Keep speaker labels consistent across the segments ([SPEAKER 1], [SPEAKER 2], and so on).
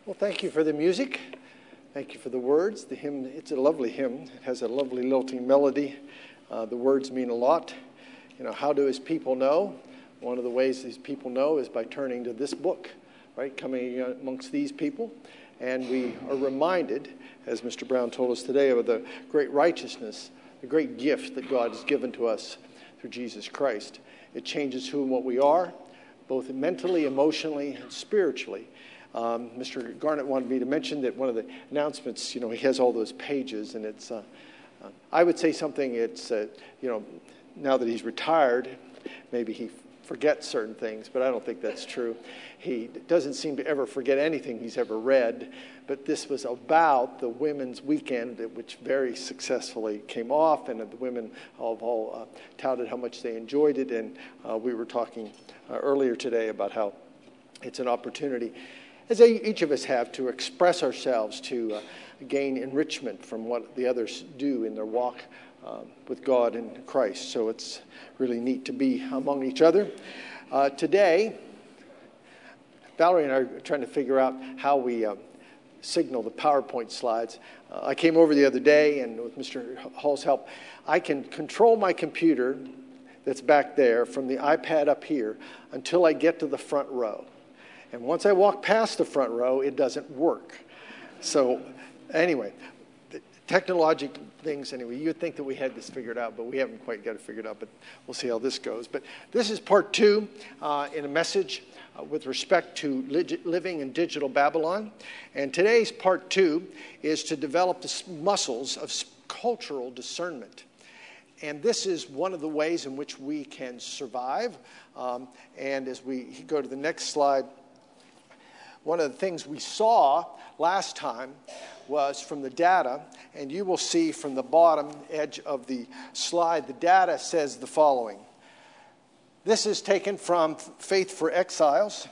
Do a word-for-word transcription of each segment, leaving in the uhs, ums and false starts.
[SPEAKER 1] Well, thank you for the music. Thank you for the words. The hymn, it's a lovely hymn. It has a lovely lilting melody. Uh, the words mean a lot. You know, how do his people know? One of the ways these people know is by turning to this book, right? Coming amongst these people. And we are reminded, as Mister Brown told us today, of the great righteousness, the great gift that God has given to us through Jesus Christ. It changes who and what we are, both mentally, emotionally, and spiritually. Um, Mister Garnett wanted me to mention that one of the announcements, you know, he has all those pages, and it's, uh, uh, I would say something, it's, uh, you know, now that he's retired, maybe he forgets certain things, but I don't think that's true. He doesn't seem to ever forget anything he's ever read, but this was about the Women's Weekend, which very successfully came off, and the women have all uh, touted how much they enjoyed it, and uh, we were talking uh, earlier today about how it's an opportunity, as each of us have, to express ourselves, to uh, gain enrichment from what the others do in their walk um, with God and Christ. So it's really neat to be among each other. Uh, today, Valerie and I are trying to figure out how we uh, signal the PowerPoint slides. Uh, I came over the other day, and with Mister Hall's help, I can control my computer that's back there from the iPad up here until I get to the front row. And once I walk past the front row, it doesn't work. So anyway, technological things, anyway, you'd think that we had this figured out, but we haven't quite got it figured out, but we'll see how this goes. But this is part two uh, in a message uh, with respect to lig- living in digital Babylon. And today's part two is to develop the muscles of cultural discernment. And this is one of the ways in which we can survive. Um, and as we go to the next slide, one of the things we saw last time was from the data, and you will see from the bottom edge of the slide, the data says the following. This is taken from Faith for Exiles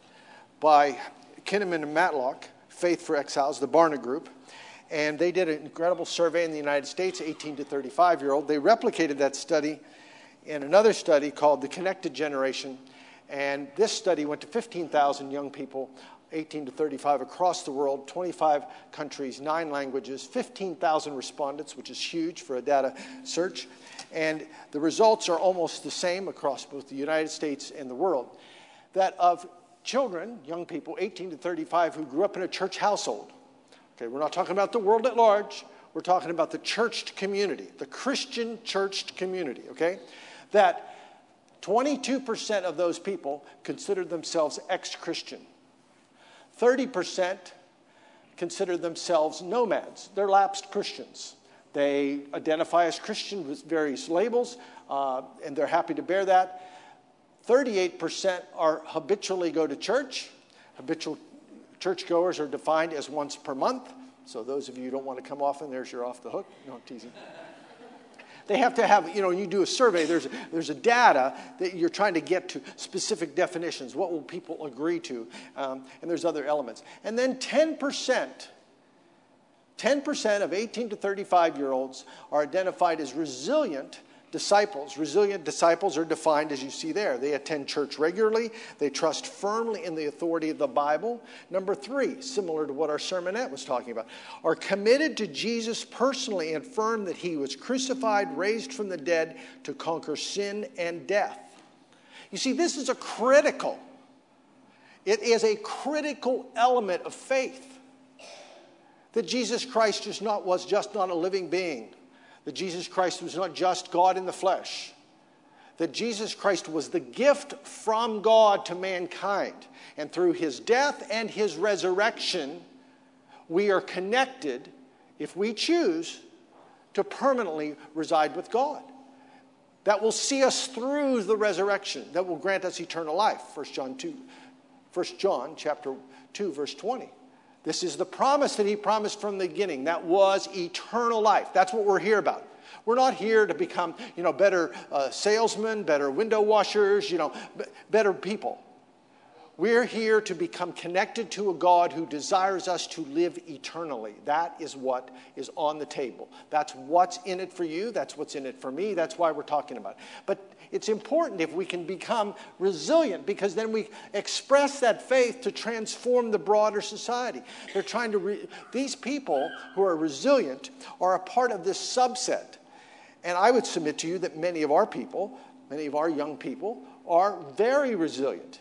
[SPEAKER 1] by Kinnaman and Matlock, Faith for Exiles, the Barna Group. And they did an incredible survey in the United States, eighteen to thirty-five-year-old. They replicated that study in another study called The Connected Generation. And this study went to fifteen thousand young people, eighteen to thirty-five, across the world, twenty-five countries, nine languages, fifteen thousand respondents, which is huge for a data search. And the results are almost the same across both the United States and the world. That of children, young people, eighteen to thirty-five, who grew up in a church household. Okay, we're not talking about the world at large. We're talking about the churched community, the Christian churched community, okay? That twenty-two percent of those people considered themselves ex-Christian. thirty percent consider themselves nomads. They're lapsed Christians. They identify as Christian with various labels, uh, and they're happy to bear that. thirty-eight percent are habitually go to church. Habitual churchgoers are defined as once per month. So those of you who don't want to come often, there's your off the hook. No, I'm teasing. They have to have, you know, when you do a survey, there's, there's a data that you're trying to get to specific definitions. What will people agree to? Um, and there's other elements. And then ten percent, ten percent of eighteen to thirty-five-year-olds are identified as resilient disciples. Resilient disciples are defined as you see there. They attend church regularly. They trust firmly in the authority of the Bible. Number three, similar to what our sermonette was talking about, are committed to Jesus personally and affirm that he was crucified, raised from the dead to conquer sin and death. You see, this is a critical, it is a critical element of faith. That Jesus Christ just not, was just not a living being. That Jesus Christ was not just God in the flesh. That Jesus Christ was the gift from God to mankind. And through his death and his resurrection, we are connected, if we choose, to permanently reside with God. That will see us through the resurrection. That will grant us eternal life. First John two, First John chapter two, verse twenty. This is the promise that he promised from the beginning. That was eternal life. That's what we're here about. We're not here to become, you know, better uh, salesmen, better window washers, you know, b- better people. We're here to become connected to a God who desires us to live eternally. That is what is on the table. That's what's in it for you. That's what's in it for me. That's why we're talking about it. But it's important if we can become resilient, because then we express that faith to transform the broader society. They're trying to, re- these people who are resilient are a part of this subset. And I would submit to you that many of our people, many of our young people, are very resilient.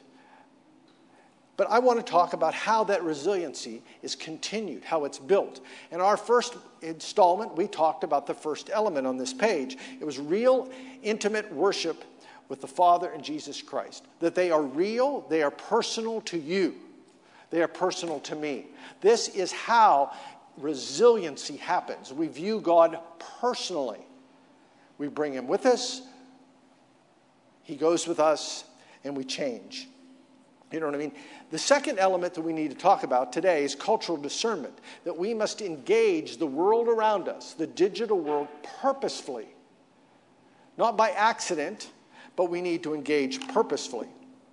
[SPEAKER 1] But I want to talk about how that resiliency is continued, how it's built. In our first installment, we talked about the first element on this page. It was real, intimate worship with the Father and Jesus Christ. That they are real, they are personal to you. They are personal to me. This is how resiliency happens. We view God personally. We bring him with us. He goes with us, and we change. You know what I mean? The second element that we need to talk about today is cultural discernment, that we must engage the world around us, the digital world, purposefully. Not by accident, but we need to engage purposefully.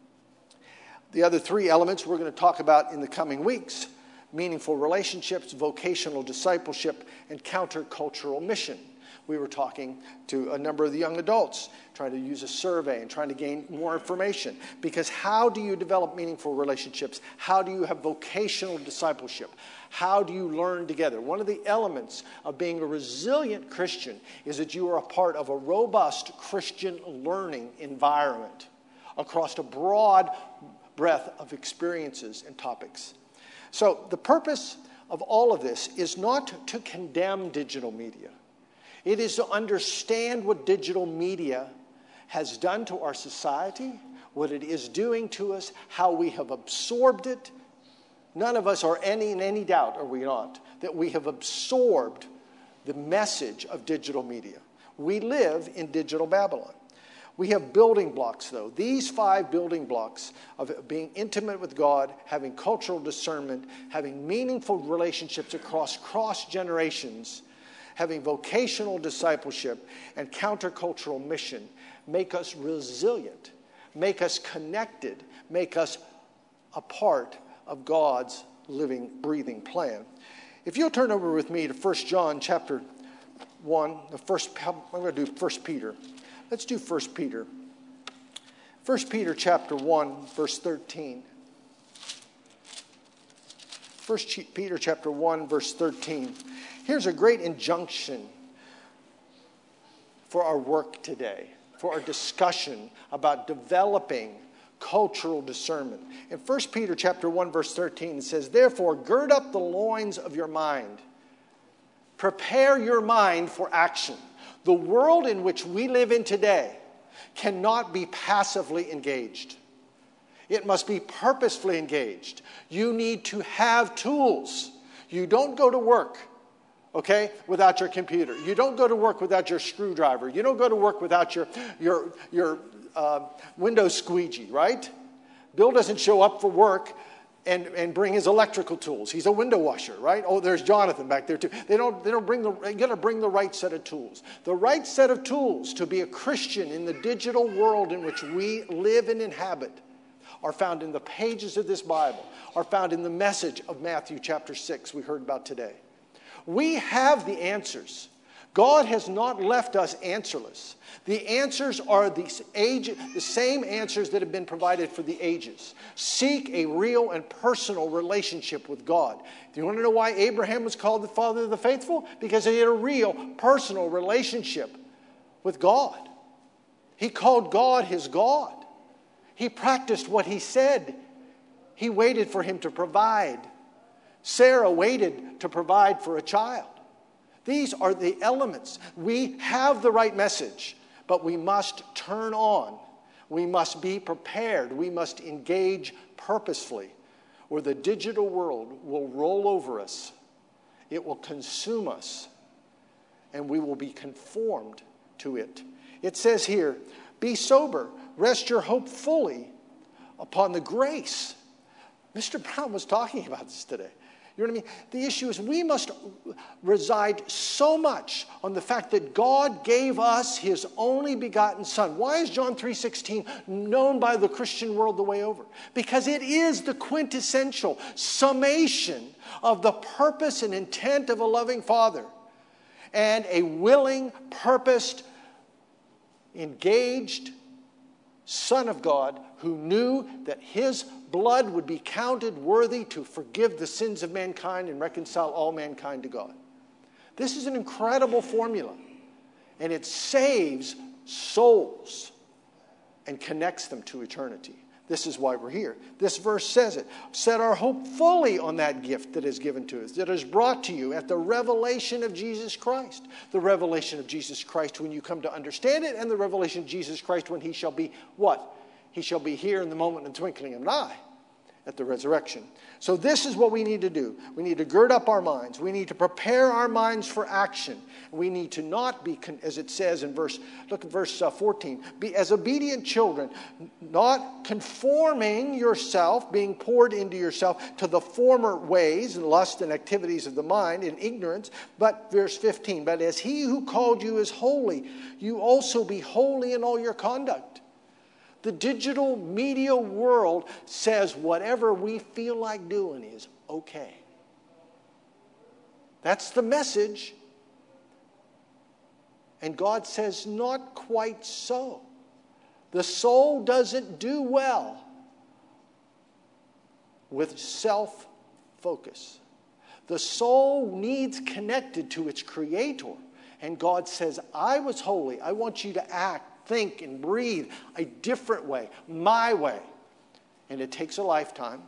[SPEAKER 1] The other three elements we're going to talk about in the coming weeks: meaningful relationships, vocational discipleship, and countercultural mission. We were talking to a number of the young adults, trying to use a survey and trying to gain more information. Because how do you develop meaningful relationships? How do you have vocational discipleship? How do you learn together? One of the elements of being a resilient Christian is that you are a part of a robust Christian learning environment across a broad breadth of experiences and topics. So the purpose of all of this is not to condemn digital media. It is to understand what digital media has done to our society, what it is doing to us, how we have absorbed it. None of us are any in any doubt, are we not, that we have absorbed the message of digital media. We live in digital Babylon. We have building blocks, though. These five building blocks of being intimate with God, having cultural discernment, having meaningful relationships across cross-generations, having vocational discipleship, and countercultural mission make us resilient, make us connected, make us a part of God's living, breathing plan. If you'll turn over with me to First John chapter one, the first, I'm going to do First Peter. Let's do First Peter. First Peter chapter one, verse thirteen. First Peter chapter one, verse thirteen. Here's a great injunction for our work today, for our discussion about developing cultural discernment. In First Peter chapter one, verse thirteen, it says, "Therefore, gird up the loins of your mind. Prepare your mind for action." The world in which we live in today cannot be passively engaged. It must be purposefully engaged. You need to have tools. You don't go to work, okay, without your computer. You don't go to work without your screwdriver. You don't go to work without your, your, your uh, window squeegee, right? Bill doesn't show up for work and, and bring his electrical tools. He's a window washer, right? Oh, there's Jonathan back there too. They don't, they don't bring the, you gotta bring the right set of tools. The right set of tools to be a Christian in the digital world in which we live and inhabit are found in the pages of this Bible, are found in the message of Matthew chapter six we heard about today. We have the answers. God has not left us answerless. The answers are the, age, the same answers that have been provided for the ages. Seek a real and personal relationship with God. Do you want to know why Abraham was called the father of the faithful? Because he had a real personal relationship with God. He called God his God. He practiced what he said. He waited for him to provide. Sarah waited to provide for a child. These are the elements. We have the right message, but we must turn on. We must be prepared. We must engage purposefully, or the digital world will roll over us. It will consume us, and we will be conformed to it. It says here, "Be sober, rest your hope fully upon the grace." Mister Brown was talking about this today. You know what I mean? The issue is we must reside so much on the fact that God gave us his only begotten Son. Why is John three sixteen known by the Christian world the way over? Because it is the quintessential summation of the purpose and intent of a loving Father and a willing, purposed, engaged Son of God who knew that his blood would be counted worthy to forgive the sins of mankind and reconcile all mankind to God. This is an incredible formula, and it saves souls and connects them to eternity. This is why we're here. This verse says it. Set our hope fully on that gift that is given to us, that is brought to you at the revelation of Jesus Christ. The revelation of Jesus Christ when you come to understand it, and the revelation of Jesus Christ when he shall be what? He shall be here in the moment and twinkling of an eye at the resurrection. So this is what we need to do. We need to gird up our minds. We need to prepare our minds for action. We need to not be, as it says in verse, look at verse fourteen, be as obedient children, not conforming yourself, being poured into yourself to the former ways and lust and activities of the mind in ignorance. But verse fifteen, but as he who called you is holy, you also be holy in all your conduct. The digital media world says whatever we feel like doing is okay. That's the message. And God says not quite so. The soul doesn't do well with self-focus. The soul needs connected to its Creator. And God says, I was holy. I want you to act, think, and breathe a different way, my way. And it takes a lifetime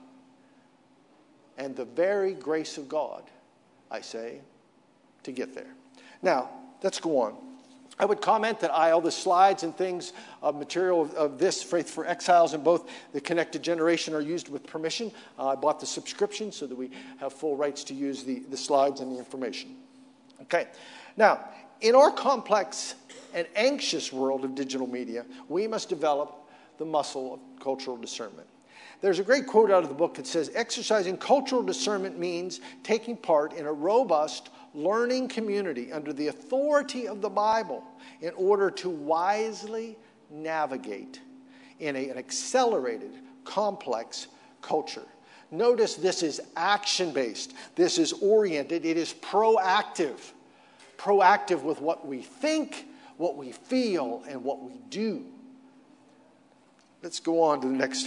[SPEAKER 1] and the very grace of God, I say, to get there. Now, let's go on. I would comment that I, all the slides and things, uh, material of, of this, Faith for Exiles, and both the Connected Generation are used with permission. Uh, I bought the subscription so that we have full rights to use the, the slides and the information. Okay. Now, in our complex and anxious world of digital media, we must develop the muscle of cultural discernment. There's a great quote out of the book that says, exercising cultural discernment means taking part in a robust learning community under the authority of the Bible in order to wisely navigate in a, an accelerated, complex culture. Notice this is action-based. This is oriented. It is proactive. Proactive with what we think, what we feel, and what we do. Let's go on to the next.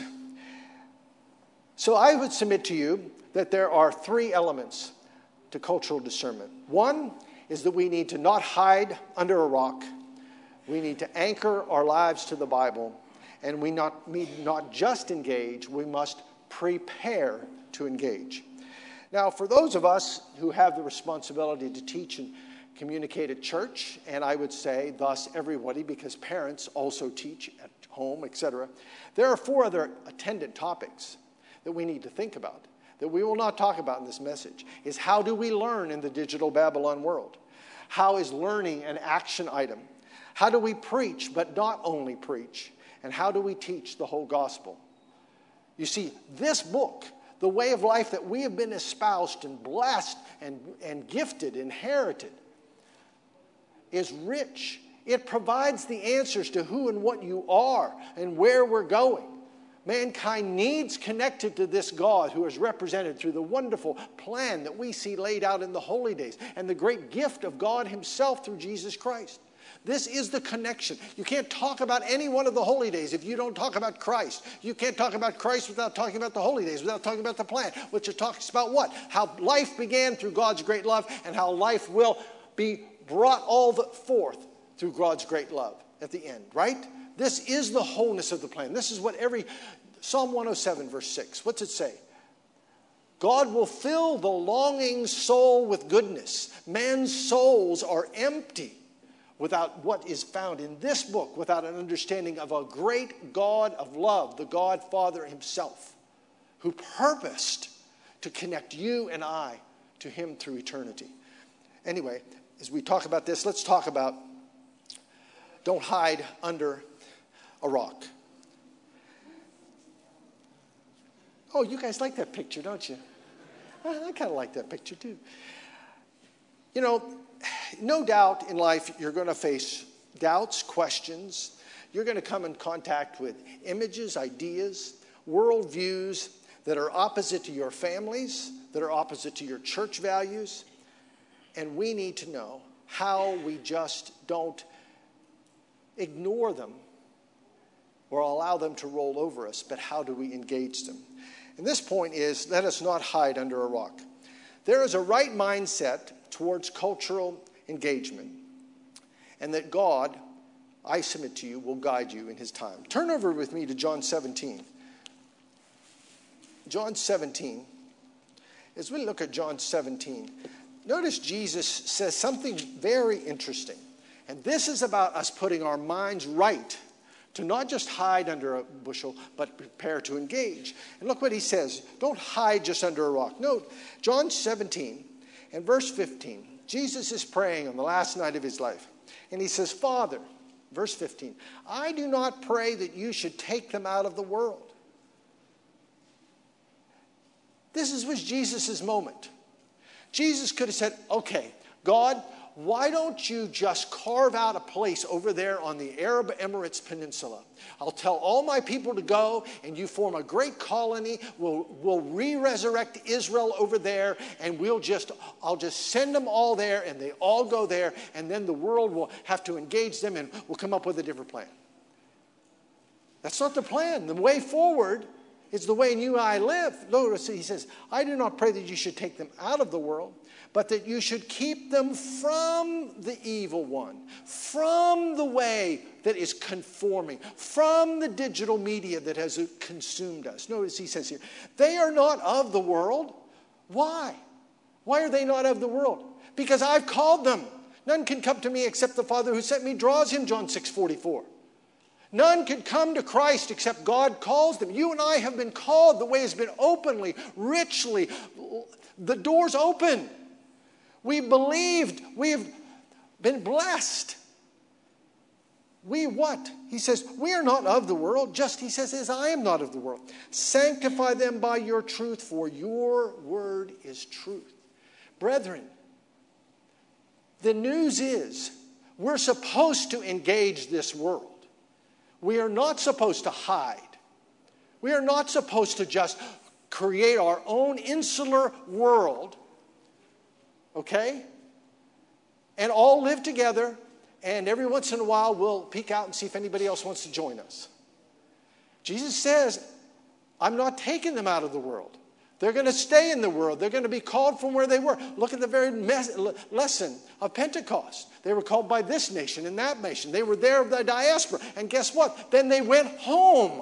[SPEAKER 1] So I would submit to you that there are three elements to cultural discernment. One is that we need to not hide under a rock. We need to anchor our lives to the Bible. And we not, need not just engage, we must prepare to engage. Now, for those of us who have the responsibility to teach and communicate at church, and I would say thus everybody, because parents also teach at home, et cetera, there are four other attendant topics that we need to think about, that we will not talk about in this message, is how do we learn in the digital Babylon world? How is learning an action item? How do we preach, but not only preach? And how do we teach the whole gospel? You see, this book, the way of life that we have been espoused and blessed and, and gifted, inherited, is rich. It provides the answers to who and what you are and where we're going. Mankind needs connected to this God who is represented through the wonderful plan that we see laid out in the holy days and the great gift of God himself through Jesus Christ. This is the connection. You can't talk about any one of the holy days if you don't talk about Christ. You can't talk about Christ without talking about the holy days, without talking about the plan, which talks about what? How life began through God's great love and how life will be brought all the forth through God's great love at the end, right? This is the wholeness of the plan. This is what every, Psalm one oh seven verse six, what's it say? God will fill the longing soul with goodness. Man's souls are empty without what is found in this book, without an understanding of a great God of love, the God Father himself, who purposed to connect you and I to him through eternity. Anyway, as we talk about this, let's talk about don't hide under a rock. Oh, you guys like that picture, don't you? I kind of like that picture too. You know, no doubt in life you're going to face doubts, questions. You're going to come in contact with images, ideas, worldviews that are opposite to your families, that are opposite to your church values. And we need to know how we just don't ignore them or allow them to roll over us, but how do we engage them? And this point is, let us not hide under a rock. There is a right mindset towards cultural engagement, and that God, I submit to you, will guide you in his time. Turn over with me to John seventeen. John seventeen. As we look at John seventeen, notice Jesus says something very interesting. And this is about us putting our minds right to not just hide under a bushel, but prepare to engage. And look what he says. Don't hide just under a rock. Note, John seventeen and verse fifteen. Jesus is praying on the last night of his life. And he says, Father, verse fifteen, I do not pray that you should take them out of the world. This is, was Jesus' moment. Jesus could have said, okay, God, why don't you just carve out a place over there on the Arab Emirates Peninsula? I'll tell all my people to go, and you form a great colony. We'll, we'll re-resurrect Israel over there, and we'll just, I'll just send them all there, and they all go there, and then the world will have to engage them, and we'll come up with a different plan. That's not the plan. The way forward is the way you and I live. Notice he says, I do not pray that you should take them out of the world, but that you should keep them from the evil one, from the way that is conforming, from the digital media that has consumed us. Notice he says here, they are not of the world. Why? Why are they not of the world? Because I've called them. None can come to me except the Father who sent me draws him, John six forty-four. None can come to Christ except God calls them. You and I have been called. The way has been openly, richly. The door's open. We believed. We've been blessed. We what? He says, we are not of the world. Just, he says, as I am not of the world. Sanctify them by your truth, for your word is truth. Brethren, the news is we're supposed to engage this world. We are not supposed to hide. We are not supposed to just create our own insular world, okay? And all live together, and every once in a while we'll peek out and see if anybody else wants to join us. Jesus says, I'm not taking them out of the world. They're going to stay in the world. They're going to be called from where they were. Look at the very mes- lesson of Pentecost. They were called by this nation and that nation. They were there of the diaspora. And guess what? Then they went home.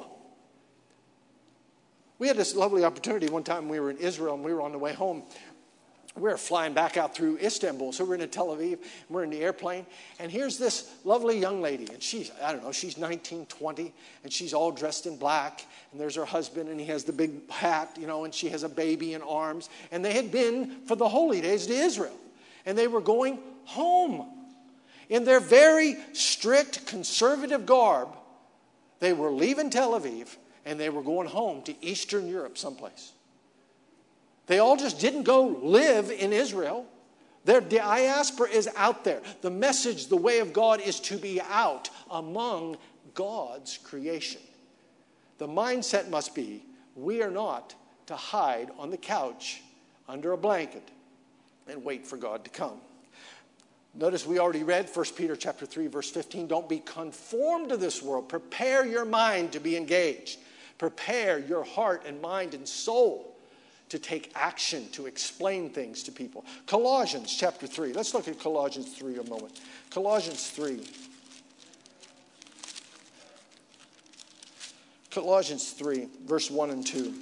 [SPEAKER 1] We had this lovely opportunity one time. We were in Israel and we were on the way home. We were flying back out through Istanbul. So we're in Tel Aviv. We're in the airplane. And here's this lovely young lady. And she's, I don't know, she's nineteen, twenty. And she's all dressed in black. And there's her husband. And he has the big hat, you know. And she has a baby in arms. And they had been for the holy days to Israel. And they were going home. In their very strict conservative garb, they were leaving Tel Aviv. And they were going home to Eastern Europe someplace. They all just didn't go live in Israel. Their diaspora is out there. The message, the way of God is to be out among God's creation. The mindset must be, we are not to hide on the couch under a blanket and wait for God to come. Notice we already read First Peter chapter three, verse fifteen. Don't be conformed to this world. Prepare your mind to be engaged. Prepare your heart and mind and soul to take action, to explain things to people. Colossians chapter three. Let's look at Colossians three a moment. Colossians three. Colossians three, verse one and two.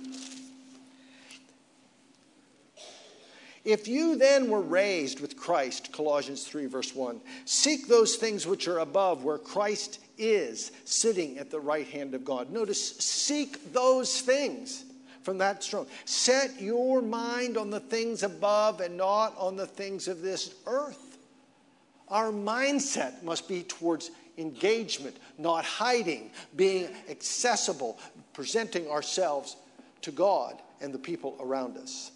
[SPEAKER 1] If you then were raised with Christ, Colossians three, verse one, seek those things which are above, where Christ is, sitting at the right hand of God. Notice, seek those things. From that throne. Set your mind on the things above and not on the things of this earth. Our mindset must be towards engagement, not hiding, being accessible, presenting ourselves to God and the people around us.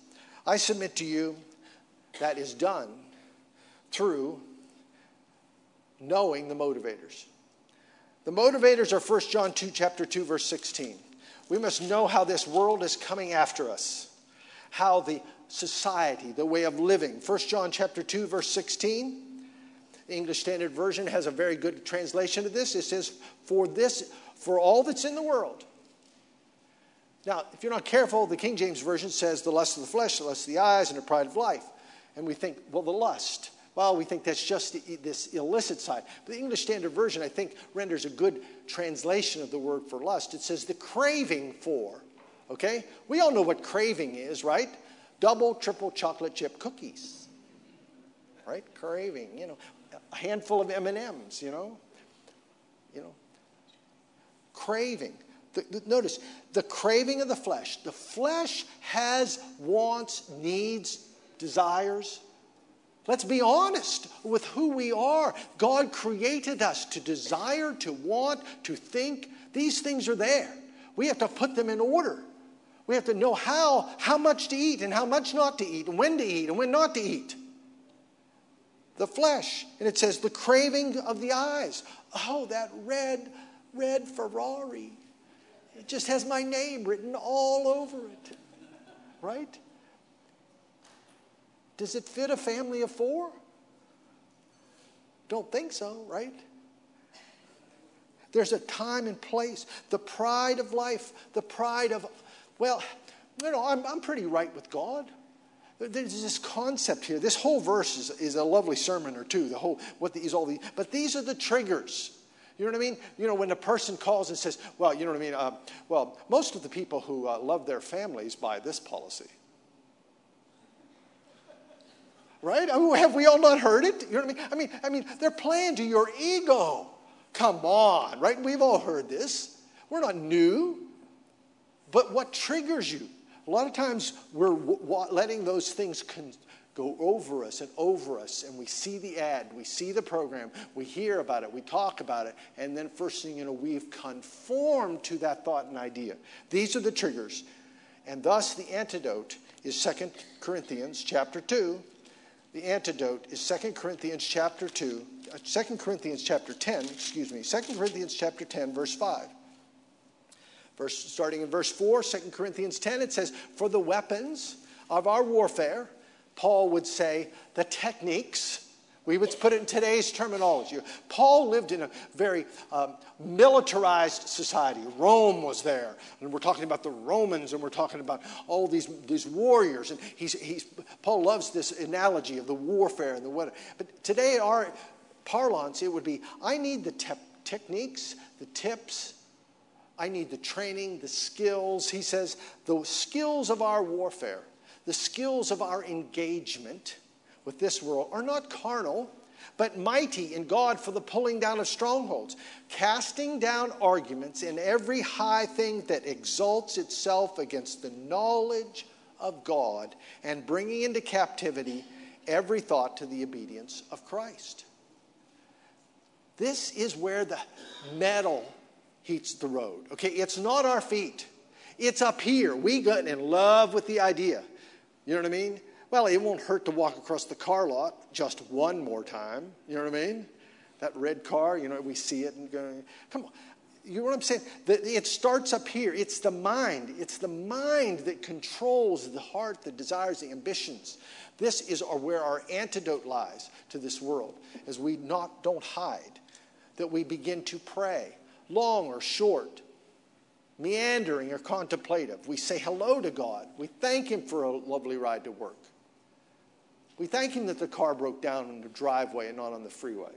[SPEAKER 1] I submit to you that is done through knowing the motivators. The motivators are First John two, chapter two, verse sixteen. We must know how this world is coming after us, how the society, the way of living. First John chapter two, verse sixteen. The English Standard Version has a very good translation of this. It says, for this, for all that's in the world. Now, if you're not careful, the King James Version says the lust of the flesh, the lust of the eyes, and the pride of life. And we think, well, the lust. Well, we think that's just the, this illicit side. But the English Standard Version, I think, renders a good translation of the word for lust. It says the craving for. Okay? We all know what craving is, right? Double, triple chocolate chip cookies. Right? Craving, you know. A handful of M and M's, you know. You know. Craving. The, the, notice, the craving of the flesh. The flesh has wants, needs, desires. Let's be honest with who we are. God created us to desire, to want, to think. These things are there. We have to put them in order. We have to know how, how much to eat and how much not to eat, and when to eat and when not to eat. The flesh. And it says the craving of the eyes. Oh, that red, red Ferrari. It just has my name written all over it. Right? Does it fit a family of four? Don't think so, right? There's a time and place. The pride of life. The pride of, well, you know, I'm, I'm pretty right with God. There's this concept here. This whole verse is, is a lovely sermon or two. The whole, what these all these, but these are the triggers. You know what I mean? You know, when a person calls and says, well, you know what I mean? Uh, well, most of the people who uh, love their families buy this policy. Right? I mean, have we all not heard it? You know what I mean? I mean, I mean, they're playing to your ego. Come on, right? We've all heard this. We're not new. But what triggers you? A lot of times we're w- w- letting those things con- go over us and over us, and we see the ad, we see the program, we hear about it, we talk about it, and then first thing you know, we've conformed to that thought and idea. These are the triggers. And thus the antidote is Second Corinthians chapter two. The antidote is Second Corinthians chapter two, uh, Second Corinthians chapter ten, excuse me, Second Corinthians chapter ten, verse five. Verse, starting in verse four, Second Corinthians ten, it says, for the weapons of our warfare, Paul would say, the techniques. We would put it in today's terminology. Paul lived in a very um, militarized society. Rome was there. And we're talking about the Romans, and we're talking about all these, these warriors. And he's, he's, Paul loves this analogy of the warfare and the what. But today, our parlance, it would be, I need the te- techniques, the tips, I need the training, the skills. He says the skills of our warfare, the skills of our engagement with this world are not carnal, but mighty in God for the pulling down of strongholds, casting down arguments in every high thing that exalts itself against the knowledge of God, and bringing into captivity every thought to the obedience of Christ. This is where the metal heats the road. Okay, it's not our feet. It's up here. We got in love with the idea. You know what I mean? Well, it won't hurt to walk across the car lot just one more time. You know what I mean? That red car, you know, we see it and go, come on. You know what I'm saying? It starts up here. It's the mind. It's the mind that controls the heart, the desires, the ambitions. This is where our antidote lies to this world, as we not don't hide, that we begin to pray. Long or short, meandering or contemplative. We say hello to God. We thank Him for a lovely ride to work. We thank Him that the car broke down in the driveway and not on the freeway.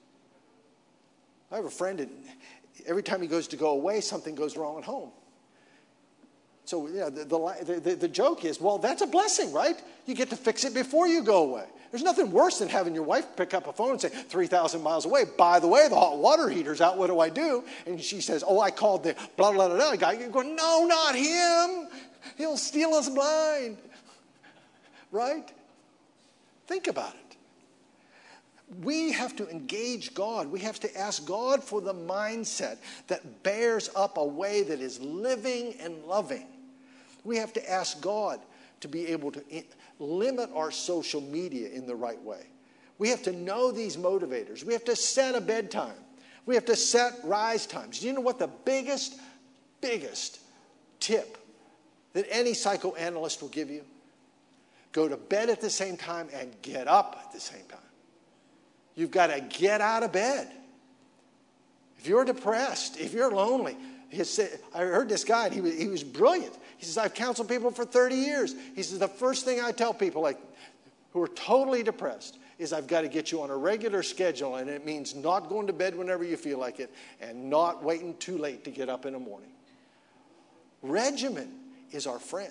[SPEAKER 1] I have a friend that every time he goes to go away, something goes wrong at home. So you know, the, the, the, the joke is, well, that's a blessing, right? You get to fix it before you go away. There's nothing worse than having your wife pick up a phone and say, three thousand miles away, by the way, the hot water heater's out, what do I do? And she says, oh, I called the blah, blah, blah, blah guy. You go, no, not him. He'll steal us blind. Right? Think about it. We have to engage God. We have to ask God for the mindset that bears up a way that is living and loving. We have to ask God to be able to in- limit our social media in the right way. We have to know these motivators. We have to set a bedtime. We have to set rise times. Do you know what the biggest, biggest tip that any psychoanalyst will give you? Go to bed at the same time and get up at the same time. You've got to get out of bed. If you're depressed, if you're lonely, his, I heard this guy, and he was, he was brilliant. He says, I've counseled people for thirty years. He says, the first thing I tell people like who are totally depressed is I've got to get you on a regular schedule, and it means not going to bed whenever you feel like it and not waiting too late to get up in the morning. Regimen is our friend.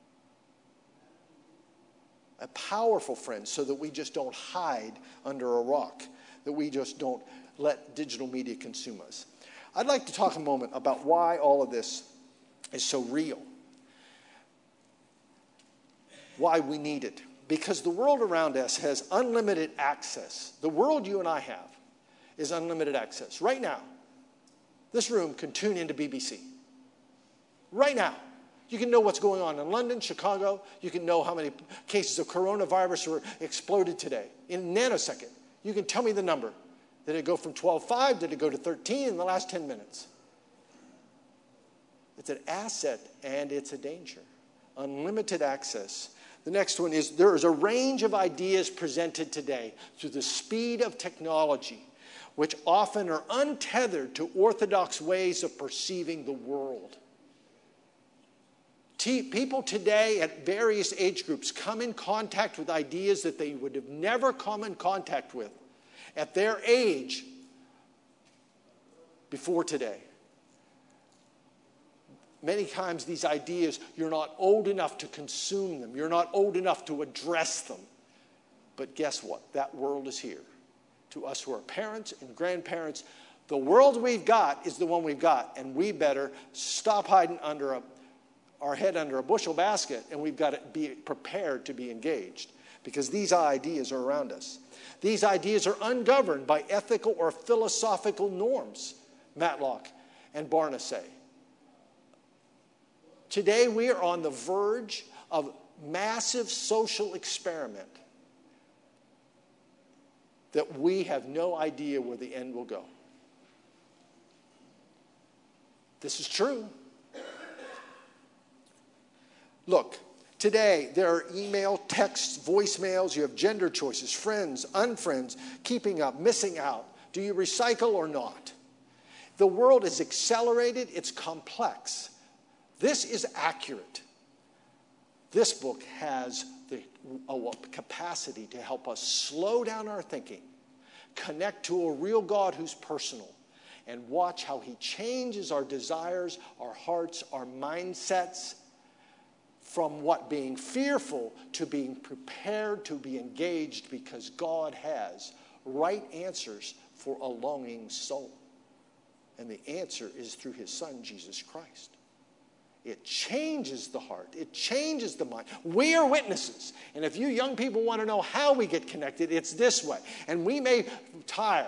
[SPEAKER 1] A powerful friend, so that we just don't hide under a rock, that we just don't let digital media consume us. I'd like to talk a moment about why all of this is so real, why we need it. Because the world around us has unlimited access. The world you and I have is unlimited access. Right now, this room can tune into B B C. Right now. You can know what's going on in London, Chicago. You can know how many cases of coronavirus were exploded today in a nanosecond. You can tell me the number. Did it go from twelve point five? Did it go to thirteen in the last ten minutes? It's an asset and it's a danger. Unlimited access. The next one is there is a range of ideas presented today through the speed of technology, which often are untethered to orthodox ways of perceiving the world. T- people today at various age groups come in contact with ideas that they would have never come in contact with at their age before today. Many times these ideas, you're not old enough to consume them. You're not old enough to address them. But guess what? That world is here. To us who are parents and grandparents, the world we've got is the one we've got. And we better stop hiding under a, our head under a bushel basket, and we've got to be prepared to be engaged. Because these ideas are around us. These ideas are ungoverned by ethical or philosophical norms, Matlock and Barna say. Today we are on the verge of massive social experiment that we have no idea where the end will go. This is true. Look, today there are email, texts, voicemails. You have gender choices, friends, unfriends, keeping up, missing out. Do you recycle or not? The world is accelerated. It's complex. This is accurate. This book has the a capacity to help us slow down our thinking, connect to a real God who's personal, and watch how he changes our desires, our hearts, our mindsets from what being fearful to being prepared to be engaged because God has right answers for a longing soul. And the answer is through his son, Jesus Christ. It changes the heart. It changes the mind. We are witnesses. And if you young people want to know how we get connected, it's this way. And we may tire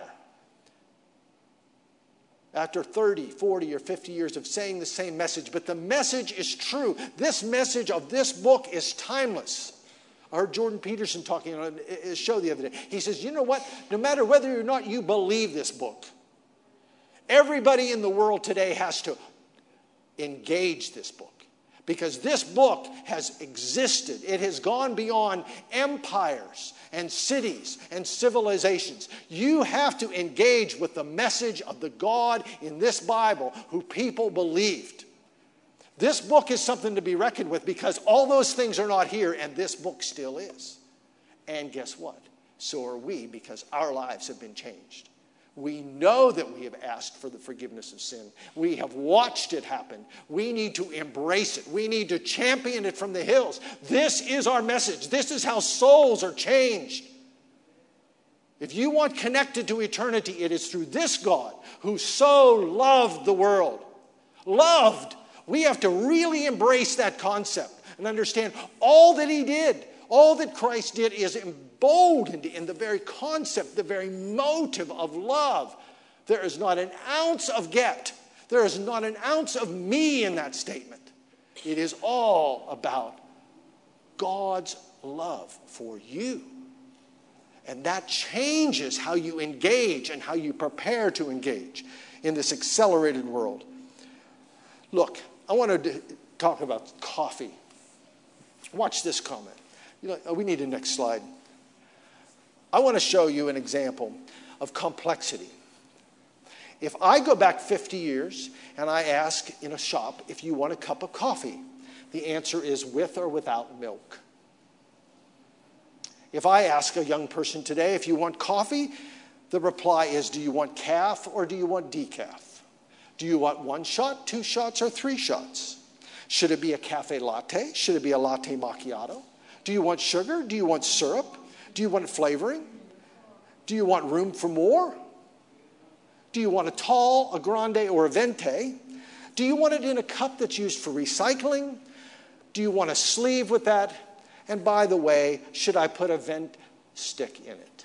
[SPEAKER 1] after thirty, forty, or fifty years of saying the same message, but the message is true. This message of this book is timeless. I heard Jordan Peterson talking on a show the other day. He says, you know what? No matter whether or not you believe this book, everybody in the world today has to engage this book. Because this book has existed. It has gone beyond empires and cities and civilizations. You have to engage with the message of the God in this Bible who people believed. This book is something to be reckoned with because all those things are not here and this book still is. And guess what? So are we, because our lives have been changed. We know that we have asked for the forgiveness of sin. We have watched it happen. We need to embrace it. We need to champion it from the hills. This is our message. This is how souls are changed. If you want connected to eternity, it is through this God who so loved the world. Loved. We have to really embrace that concept and understand all that he did. All that Christ did is emboldened in the very concept, the very motive of love. There is not an ounce of get. There is not an ounce of me in that statement. It is all about God's love for you. And that changes how you engage and how you prepare to engage in this accelerated world. Look, I want to talk about coffee. Watch this comment. You know, oh, we need a next slide. I want to show you an example of complexity. If I go back fifty years and I ask in a shop if you want a cup of coffee, the answer is with or without milk. If I ask a young person today if you want coffee, the reply is, do you want calf or do you want decaf? Do you want one shot, two shots, or three shots? Should it be a cafe latte? Should it be a latte macchiato? Do you want sugar? Do you want syrup? Do you want flavoring? Do you want room for more? Do you want a tall, a grande, or a venti? Do you want it in a cup that's used for recycling? Do you want a sleeve with that? And by the way, should I put a vent stick in it?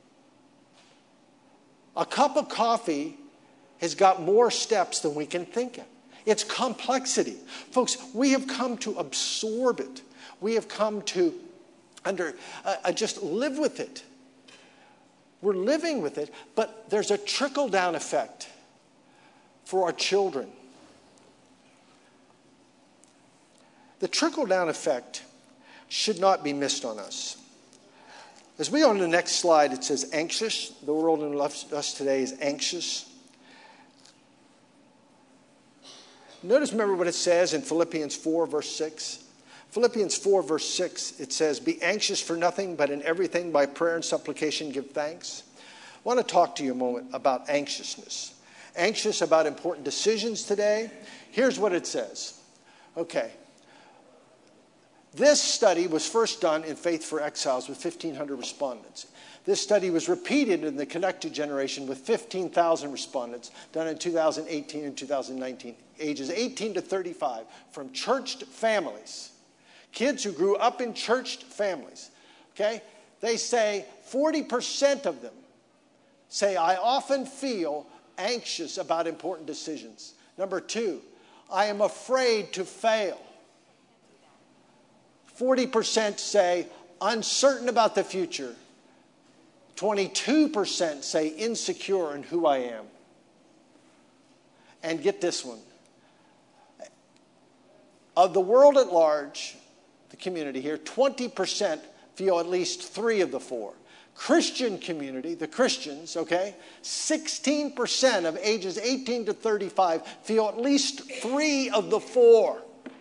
[SPEAKER 1] A cup of coffee has got more steps than we can think of. It's complexity. Folks, we have come to absorb it. We have come to under uh, just live with it. We're living with it, but there's a trickle-down effect for our children. The trickle-down effect should not be missed on us. As we go on to the next slide, it says anxious. The world in us today is anxious. Notice, remember what it says in Philippians four, verse six. Philippians four, verse six, it says, be anxious for nothing, but in everything by prayer and supplication give thanks. I want to talk to you a moment about anxiousness. Anxious about important decisions today. Here's what it says. Okay. This study was first done in Faith for Exiles with fifteen hundred respondents. This study was repeated in the Connected Generation with fifteen thousand respondents, done in two thousand eighteen and two thousand nineteen, ages eighteen to thirty-five, from churched families. Kids who grew up in churched families. Okay? They say forty percent of them say, I often feel anxious about important decisions. Number two, I am afraid to fail. forty percent say uncertain about the future. twenty-two percent say insecure in who I am. And get this one. Of the world at large, the community here, twenty percent feel at least three of the four. Christian community, the Christians, okay, sixteen percent of ages eighteen to thirty-five feel at least three of the four.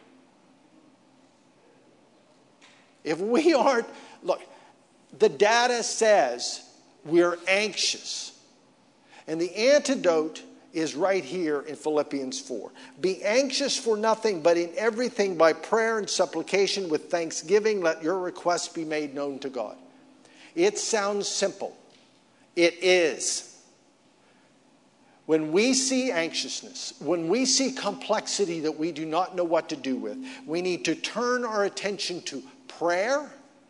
[SPEAKER 1] If we aren't, look, the data says we're anxious. And the antidote is right here in Philippians four. Be anxious for nothing, but in everything by prayer and supplication with thanksgiving, let your requests be made known to God. It sounds simple. It is. When we see anxiousness, when we see complexity that we do not know what to do with, we need to turn our attention to prayer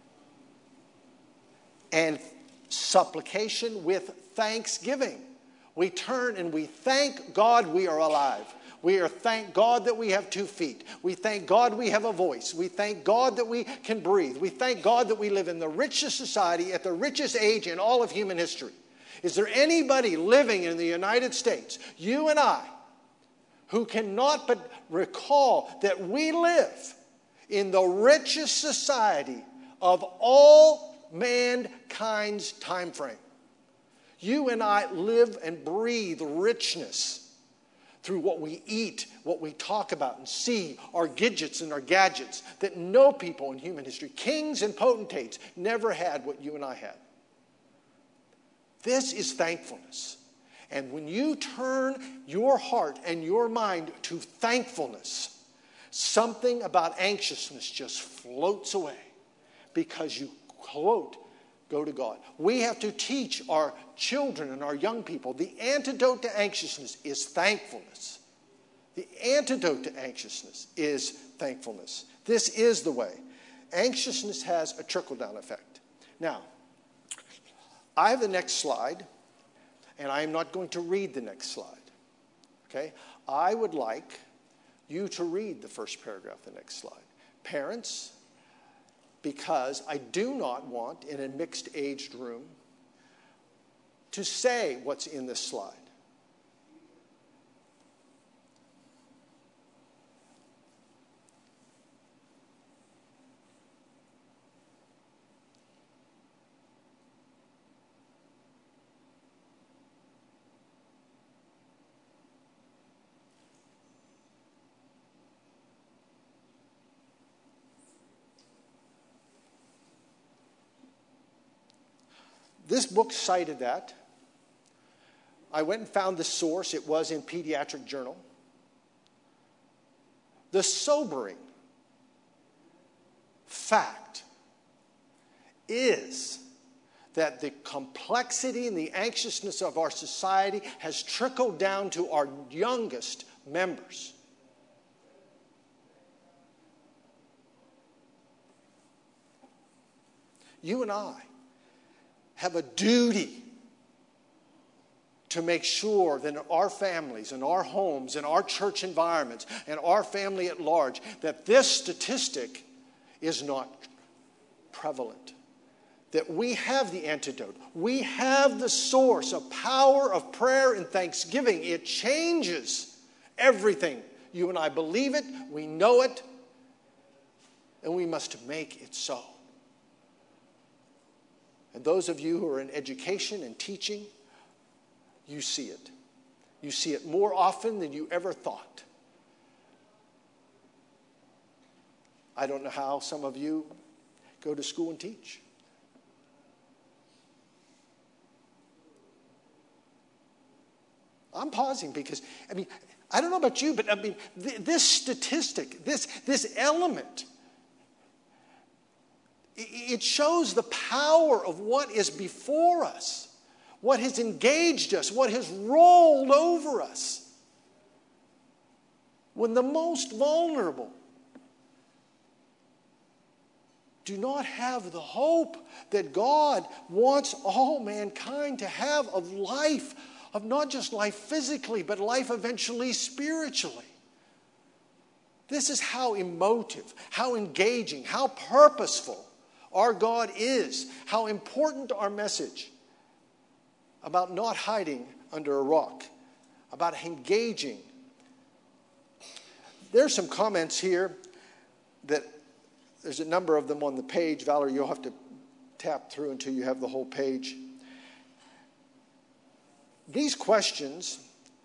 [SPEAKER 1] and supplication with thanksgiving. We turn and we thank God we are alive. We are thank God that we have two feet. We thank God we have a voice. We thank God that we can breathe. We thank God that we live in the richest society at the richest age in all of human history. Is there anybody living in the United States, you and I, who cannot but recall that we live in the richest society of all mankind's time frame? You and I live and breathe richness through what we eat, what we talk about and see, our gadgets and our gadgets, that no people in human history, kings and potentates, never had what you and I had. This is thankfulness. And when you turn your heart and your mind to thankfulness, something about anxiousness just floats away because you quote, go to God. We have to teach our children and our young people the antidote to anxiousness is thankfulness. The antidote to anxiousness is thankfulness. This is the way. Anxiousness has a trickle-down effect. Now, I have the next slide, and I am not going to read the next slide. Okay? I would like you to read the first paragraph of the next slide. Parents, because I do not want, in a mixed-aged room, to say what's in this slide. This book cited that. I went and found the source. It was in Pediatric Journal. The sobering fact is that the complexity and the anxiousness of our society has trickled down to our youngest members. You and I have a duty to make sure that in our families, in our homes, in our church environments, and our family at large, that this statistic is not prevalent. That we have the antidote. We have the source, a power of prayer and thanksgiving. It changes everything. You and I believe it, we know it, and we must make it so. And those of you who are in education and teaching, you see it. You see it more often than you ever thought. I don't know how some of you go to school and teach. I'm pausing because, I mean, I don't know about you, but I mean, th- this statistic, this, this element, it shows the power of what is before us, what has engaged us, what has rolled over us. When the most vulnerable do not have the hope that God wants all mankind to have of life, of not just life physically, but life eventually spiritually. This is how emotive, how engaging, how purposeful our God is, how important our message about not hiding under a rock, about engaging. There's some comments here that there's a number of them on the page. Valerie, you'll have to tap through until you have the whole page. These questions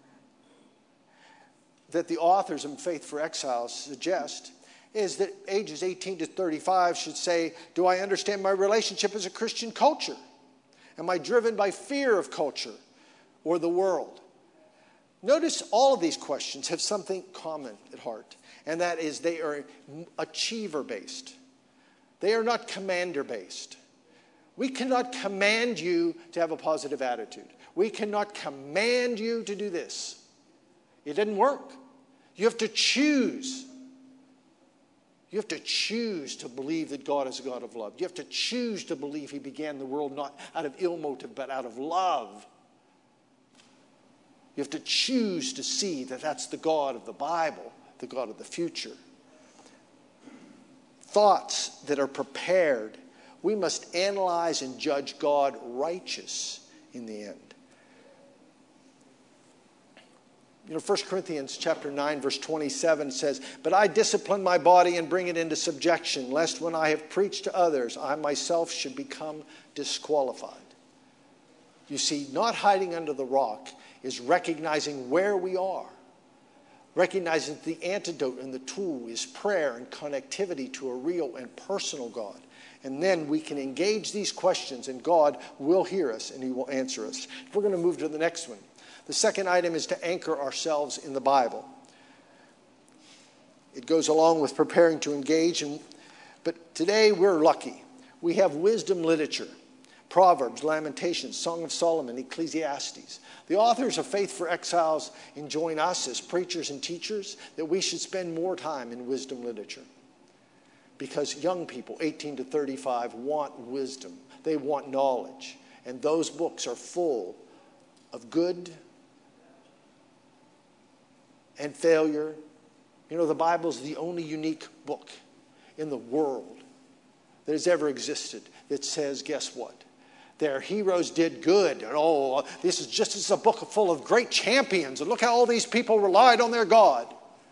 [SPEAKER 1] that the authors of Faith for Exiles suggest is that ages eighteen to thirty-five should say, do I understand my relationship as a Christian culture? Am I driven by fear of culture or the world? Notice all of these questions have something common at heart, and that is they are achiever-based. They are not commander-based. We cannot command you to have a positive attitude. We cannot command you to do this. It didn't work. You have to choose. You have to choose to believe that God is a God of love. You have to choose to believe He began the world not out of ill motive, but out of love. You have to choose to see that that's the God of the Bible, the God of the future. Thoughts that are prepared, we must analyze and judge God righteous in the end. You know, First Corinthians chapter nine, verse twenty-seven says, but I discipline my body and bring it into subjection, lest when I have preached to others, I myself should become disqualified. You see, not hiding under the rock is recognizing where we are. Recognizing that the antidote and the tool is prayer and connectivity to a real and personal God. And then we can engage these questions and God will hear us and He will answer us. We're going to move to the next one. The second item is to anchor ourselves in the Bible. It goes along with preparing to engage. And, but today we're lucky. We have wisdom literature. Proverbs, Lamentations, Song of Solomon, Ecclesiastes. The authors of Faith for Exiles enjoin us as preachers and teachers that we should spend more time in wisdom literature. Because young people, eighteen to thirty-five, want wisdom. They want knowledge. And those books are full of good and failure. You know, the Bible is the only unique book in the world that has ever existed that says, guess what? Their heroes did good. And oh, this is just this is a book full of great champions. And look how all these people relied on their God.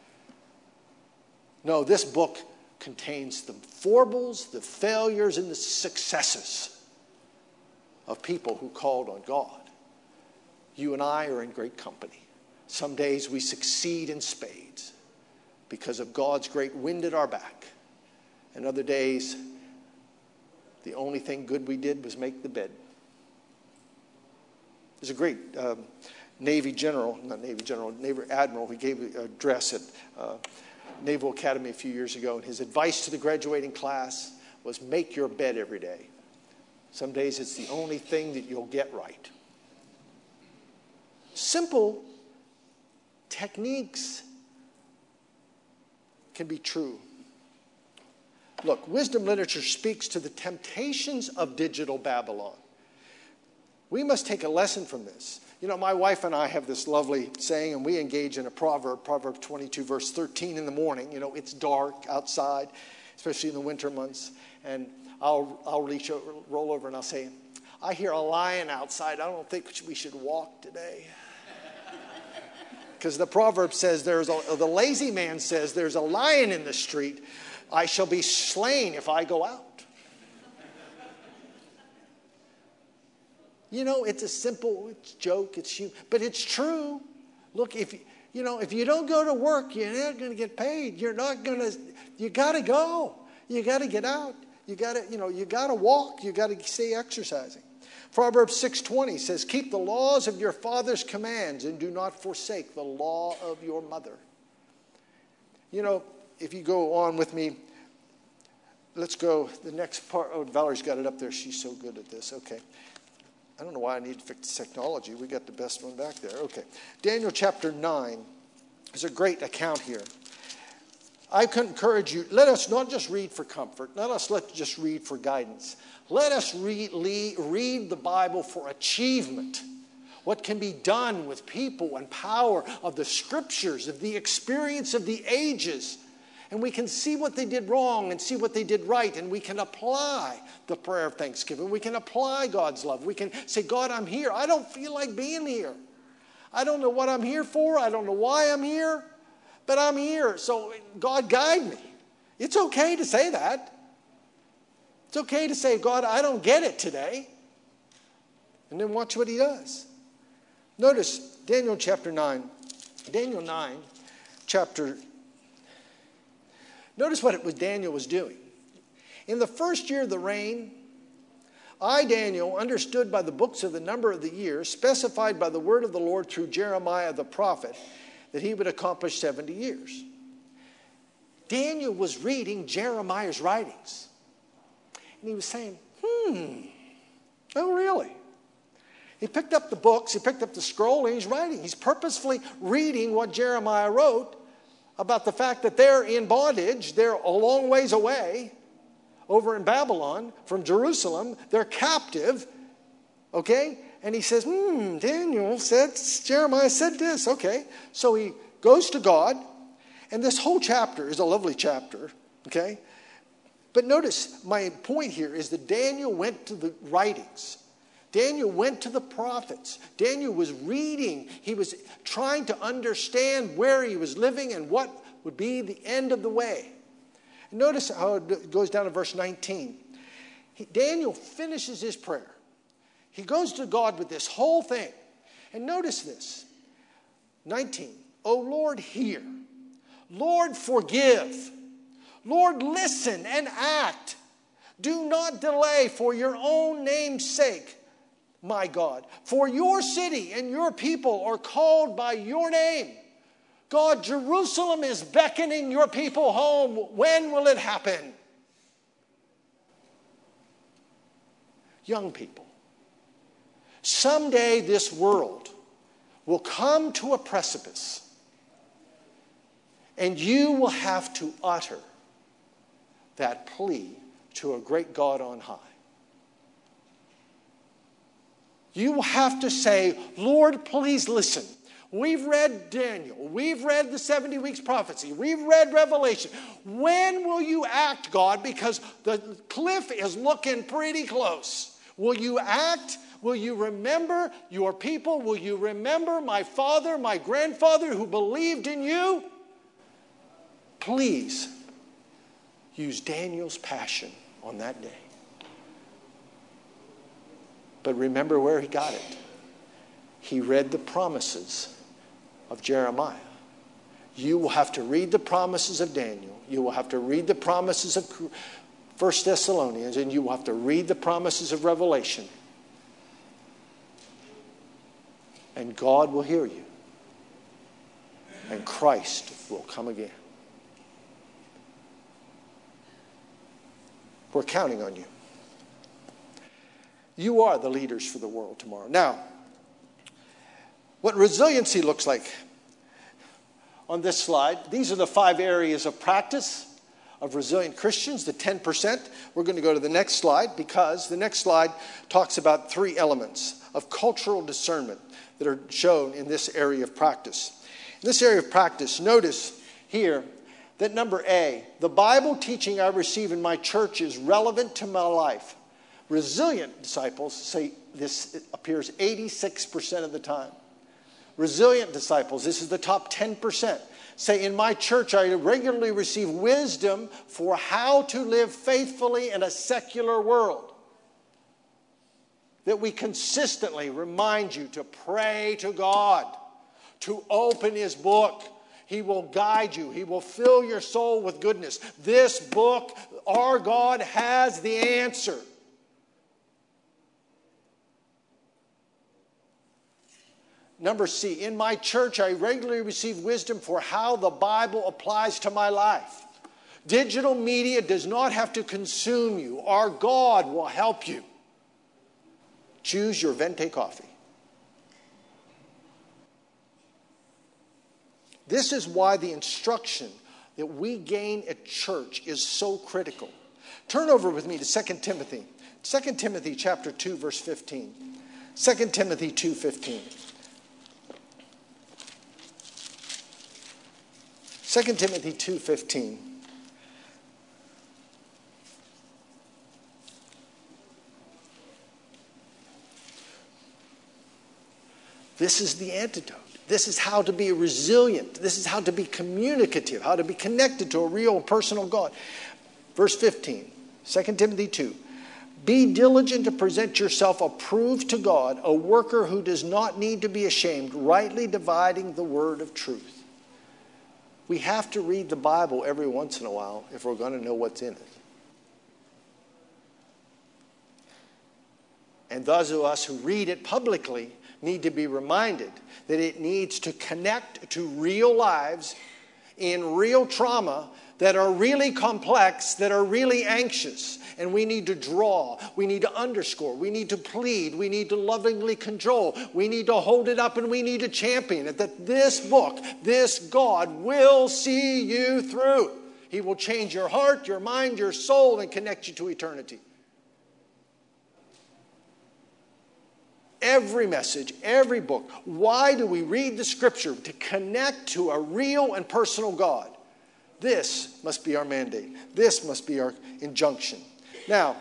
[SPEAKER 1] No, this book contains the foibles, the failures, and the successes of people who called on God. You and I are in great company. Some days we succeed in spades because of God's great wind at our back. And other days, the only thing good we did was make the bed. There's a great um, Navy general, not Navy general, Navy admiral, who gave an address at uh, Naval Academy a few years ago. And his advice to the graduating class was make your bed every day. Some days it's the only thing that you'll get right. Simple techniques can be true. Look, wisdom literature speaks to the temptations of digital Babylon. We must take a lesson from this. You know, my wife and I have this lovely saying, and we engage in a proverb, Proverbs twenty-two, verse thirteen in the morning. You know, it's dark outside, especially in the winter months. And I'll, I'll reach over, roll over and I'll say, I hear a lion outside. I don't think we should walk today. Because the proverb says, there's a, the lazy man says, there's a lion in the street. I shall be slain if I go out. You know, it's a simple it's joke, it's you, but it's true. Look, if you know, if you don't go to work, you're not going to get paid. You're not going to. You got to go. You got to get out. You got to, you know, you got to walk. You got to stay exercising. Proverbs six twenty says, "Keep the laws of your father's commands and do not forsake the law of your mother." You know, if you go on with me, let's go the next part. Oh, Valerie's got it up there. She's so good at this. Okay. I don't know why I need to fix technology. We got the best one back there. Okay. Daniel chapter nine. There's a great account here. I could encourage you, let us not just read for comfort. Let us let just read for guidance. Let us read, read the Bible for achievement. What can be done with people and power of the scriptures, of the experience of the ages. And we can see what they did wrong and see what they did right. And we can apply the prayer of thanksgiving. We can apply God's love. We can say, God, I'm here. I don't feel like being here. I don't know what I'm here for. I don't know why I'm here. But I'm here. So God, guide me. It's okay to say that. It's okay to say, God, I don't get it today. And then watch what he does. Notice Daniel chapter nine. Daniel nine, chapter Notice what it was Daniel was doing. In the first year of the reign, I, Daniel, understood by the books of the number of the years, specified by the word of the Lord through Jeremiah the prophet, that he would accomplish seventy years. Daniel was reading Jeremiah's writings. And he was saying, hmm, oh really? He picked up the books, he picked up the scroll, and he's writing. He's purposefully reading what Jeremiah wrote about the fact that they're in bondage. They're a long ways away over in Babylon from Jerusalem. They're captive. Okay? And he says, hmm, Daniel said, Jeremiah said this. Okay. So he goes to God. And this whole chapter is a lovely chapter. Okay? But notice, my point here is that Daniel went to the writings. Daniel went to the prophets. Daniel was reading. He was trying to understand where he was living and what would be the end of the way. And notice how it goes down to verse nineteen. He, Daniel finishes his prayer. He goes to God with this whole thing. And notice this. nineteen. O Lord, hear. Lord, forgive. Lord, listen and act. Do not delay for your own name's sake. My God, for your city and your people are called by your name. God, Jerusalem is beckoning your people home. When will it happen? Young people, someday this world will come to a precipice and you will have to utter that plea to a great God on high. You will have to say, Lord, please listen. We've read Daniel. We've read the seventy weeks prophecy. We've read Revelation. When will you act, God? Because the cliff is looking pretty close. Will you act? Will you remember your people? Will you remember my father, my grandfather who believed in you? Please use Daniel's passion on that day. But remember where he got it. He read the promises of Jeremiah. You will have to read the promises of Daniel. You will have to read the promises of First Thessalonians, and you will have to read the promises of Revelation. And God will hear you. And Christ will come again. We're counting on you. You are the leaders for the world tomorrow. Now, what resiliency looks like on this slide, these are the five areas of practice of resilient Christians, the ten percent. We're going to go to the next slide because the next slide talks about three elements of cultural discernment that are shown in this area of practice. In this area of practice, notice here that number A, the Bible teaching I receive in my church is relevant to my life. Resilient disciples say this appears eighty-six percent of the time. Resilient disciples, this is the top ten percent, say, in my church I regularly receive wisdom for how to live faithfully in a secular world. That we consistently remind you to pray to God, to open His book. He will guide you. He will fill your soul with goodness. This book, our God has the answer. Number C, in my church, I regularly receive wisdom for how the Bible applies to my life. Digital media does not have to consume you. Our God will help you. Choose your Venti coffee. This is why the instruction that we gain at church is so critical. Turn over with me to Second Timothy. Second Timothy chapter two, verse fifteen. Second Timothy two fifteen. Second Timothy two fifteen. This is the antidote. This is how to be resilient. This is how to be communicative, how to be connected to a real personal God. Verse fifteen, Second Timothy two. Be diligent to present yourself approved to God, a worker who does not need to be ashamed, rightly dividing the word of truth. We have to read the Bible every once in a while if we're going to know what's in it. And those of us who read it publicly need to be reminded that it needs to connect to real lives in real trauma that are really complex, that are really anxious. And we need to draw, we need to underscore, we need to plead, we need to lovingly control, we need to hold it up, and we need to champion it. That this book, this God will see you through. He will change your heart, your mind, your soul, and connect you to eternity. Every message, every book. Why do we read the Scripture? To connect to a real and personal God. This must be our mandate. This must be our injunction. Now,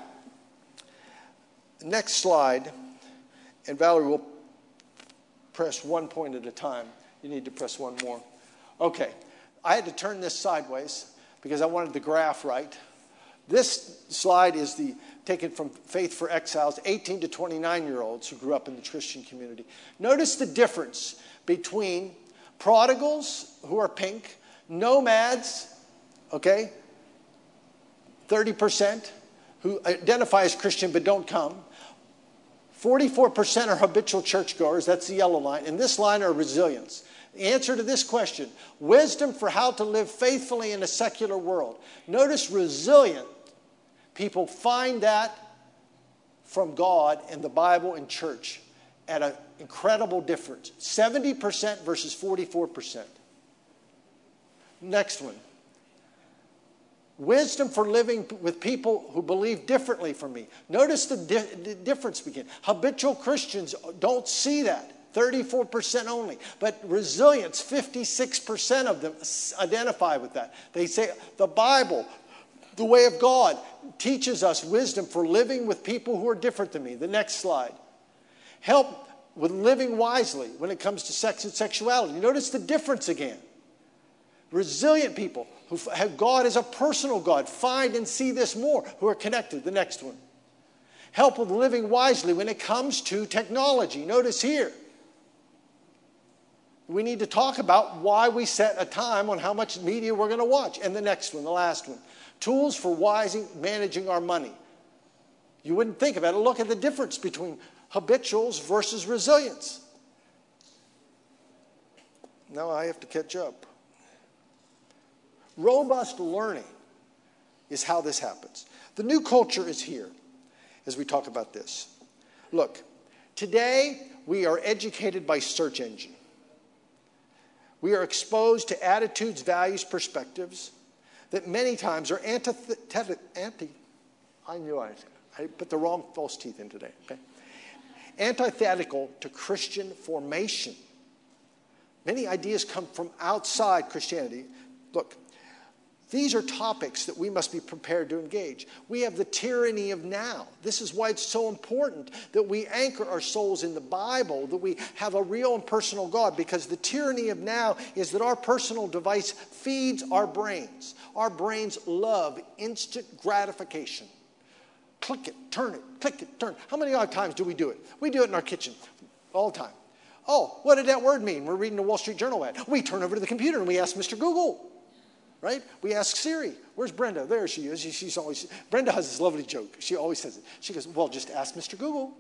[SPEAKER 1] next slide, and Valerie will press one point at a time. You need to press one more. Okay, I had to turn this sideways because I wanted the graph right. This slide is the taken from Faith for Exiles, eighteen to twenty-nine-year-olds who grew up in the Christian community. Notice the difference between prodigals, who are pink, nomads, okay, thirty percent, who identify as Christian but don't come. forty-four percent are habitual churchgoers, that's the yellow line, and this line are resilience. The answer to this question, wisdom for how to live faithfully in a secular world. Notice resilient people find that from God and the Bible and church at an incredible difference. seventy percent versus forty-four percent. Next one. Wisdom for living with people who believe differently from me. Notice the, di- the difference begin. Habitual Christians don't see that. thirty-four percent only. But resilience, fifty-six percent of them identify with that. They say the Bible, the way of God, teaches us wisdom for living with people who are different than me. The next slide. Help with living wisely when it comes to sex and sexuality. Notice the difference again. Resilient people who have God as a personal God. Find and see this more, who are connected. The next one. Help with living wisely when it comes to technology. Notice here. We need to talk about why we set a time on how much media we're going to watch. And the next one, the last one. Tools for wisely managing our money. You wouldn't think about it. Look at the difference between habituals versus resilience. Now I have to catch up. Robust learning is how this happens. The new culture is here as we talk about this. Look, today we are educated by search engine. We are exposed to attitudes, values, perspectives that many times are antithetic. Anti, I knew I, I put the wrong false teeth in today. Okay, antithetical to Christian formation. Many ideas come from outside Christianity. Look, these are topics that we must be prepared to engage. We have the tyranny of now. This is why it's so important that we anchor our souls in the Bible, that we have a real and personal God, because the tyranny of now is that our personal device feeds our brains. Our brains love instant gratification. Click it, turn it, click it, turn it. How many odd times do we do it? We do it in our kitchen all the time. Oh, what did that word mean? We're reading a Wall Street Journal ad. We turn over to the computer and we ask Mister Google. Right? We ask Siri, where's Brenda? There she is. She, she's always, Brenda has this lovely joke. She always says it. She goes, well, just ask Mister Google.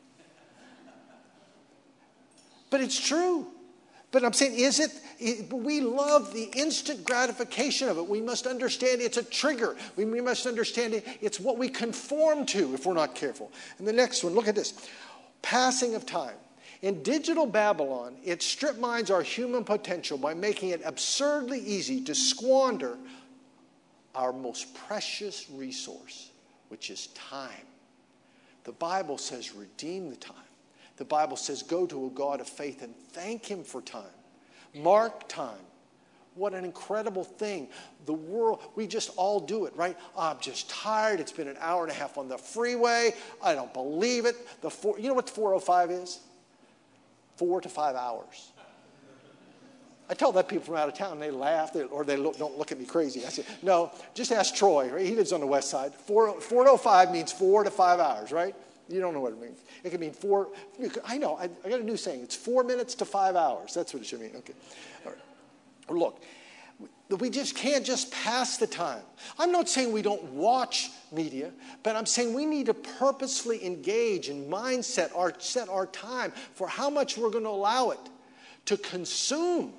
[SPEAKER 1] But it's true. But I'm saying, is it, it, we love the instant gratification of it. We must understand it's a trigger. We, we must understand it, it's what we conform to if we're not careful. And the next one, look at this. Passing of time. In digital Babylon, it strip mines our human potential by making it absurdly easy to squander our most precious resource, which is time. The Bible says redeem the time. The Bible says go to a God of faith and thank Him for time. Mark time. What an incredible thing. The world, we just all do it, right? I'm just tired. It's been an hour and a half on the freeway. I don't believe it. The four, you know what the four oh five is? Four to five hours. I tell that people from out of town, they laugh, they, or they look, don't look at me crazy. I say, no, just ask Troy. Right? He lives on the west side. four oh five means four to five hours, right? You don't know what it means. It can mean four. I know. I, I got a new saying. It's four minutes to five hours. That's what it should mean. Okay. All right. Look, we just can't just pass the time. I'm not saying we don't watch media, but I'm saying we need to purposefully engage and mindset our set our time for how much we're going to allow it to consume.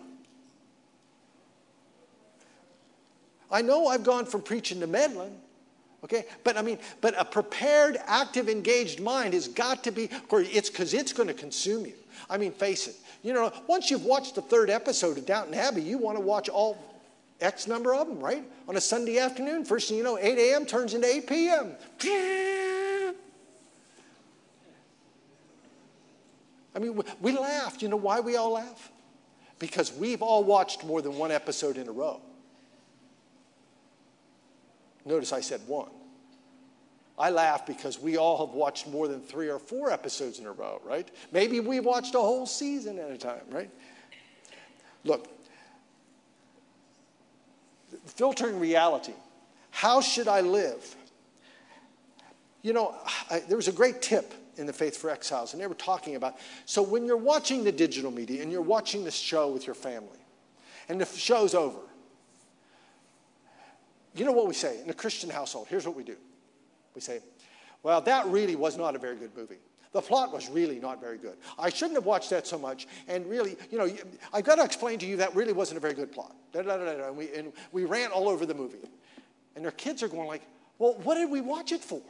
[SPEAKER 1] I know I've gone from preaching to meddling, okay, but I mean, but a prepared, active, engaged mind has got to be. It's because it's going to consume you. I mean, face it. You know, once you've watched the third episode of Downton Abbey, you want to watch all X number of them, right? On a Sunday afternoon, first thing you know, eight a.m. turns into eight p.m. I mean, we, we laughed. You know why we all laugh? Because we've all watched more than one episode in a row. Notice I said one. I laugh because we all have watched more than three or four episodes in a row, right? Maybe we've watched a whole season at a time, right? Look, filtering reality. How should I live? You know, I, there was a great tip in the Faith for Exiles, and they were talking about, so when you're watching the digital media and you're watching this show with your family, and the show's over, you know what we say in a Christian household? Here's what we do. We say, well, that really was not a very good movie. The plot was really not very good. I shouldn't have watched that so much. And really, you know, I've got to explain to you that really wasn't a very good plot. Da, da, da, da, da. And, we, and we ran all over the movie. And their kids are going like, well, what did we watch it for?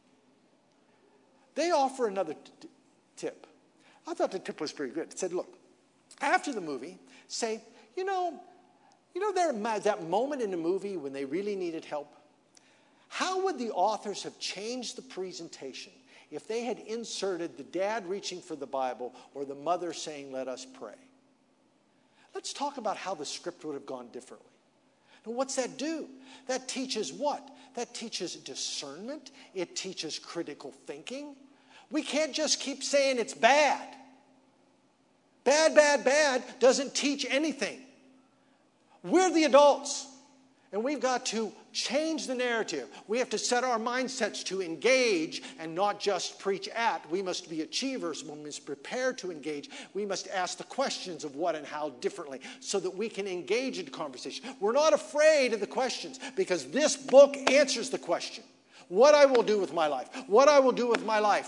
[SPEAKER 1] They offer another t- tip. I thought the tip was pretty good. It said, look, after the movie, say, you know, you know there, that moment in the movie when they really needed help? How would the authors have changed the presentation if they had inserted the dad reaching for the Bible or the mother saying, let us pray. Let's talk about how the script would have gone differently. And what's that do? That teaches what? That teaches discernment. It teaches critical thinking. We can't just keep saying it's bad. Bad, bad, bad doesn't teach anything. We're the adults, and we've got to change the narrative. We have to set our mindsets to engage and not just preach at. We must be achievers. We must prepare to engage. We must ask the questions of what and how differently so that we can engage in conversation. We're not afraid of the questions because this book answers the question. What I will do with my life. What I will do with my life.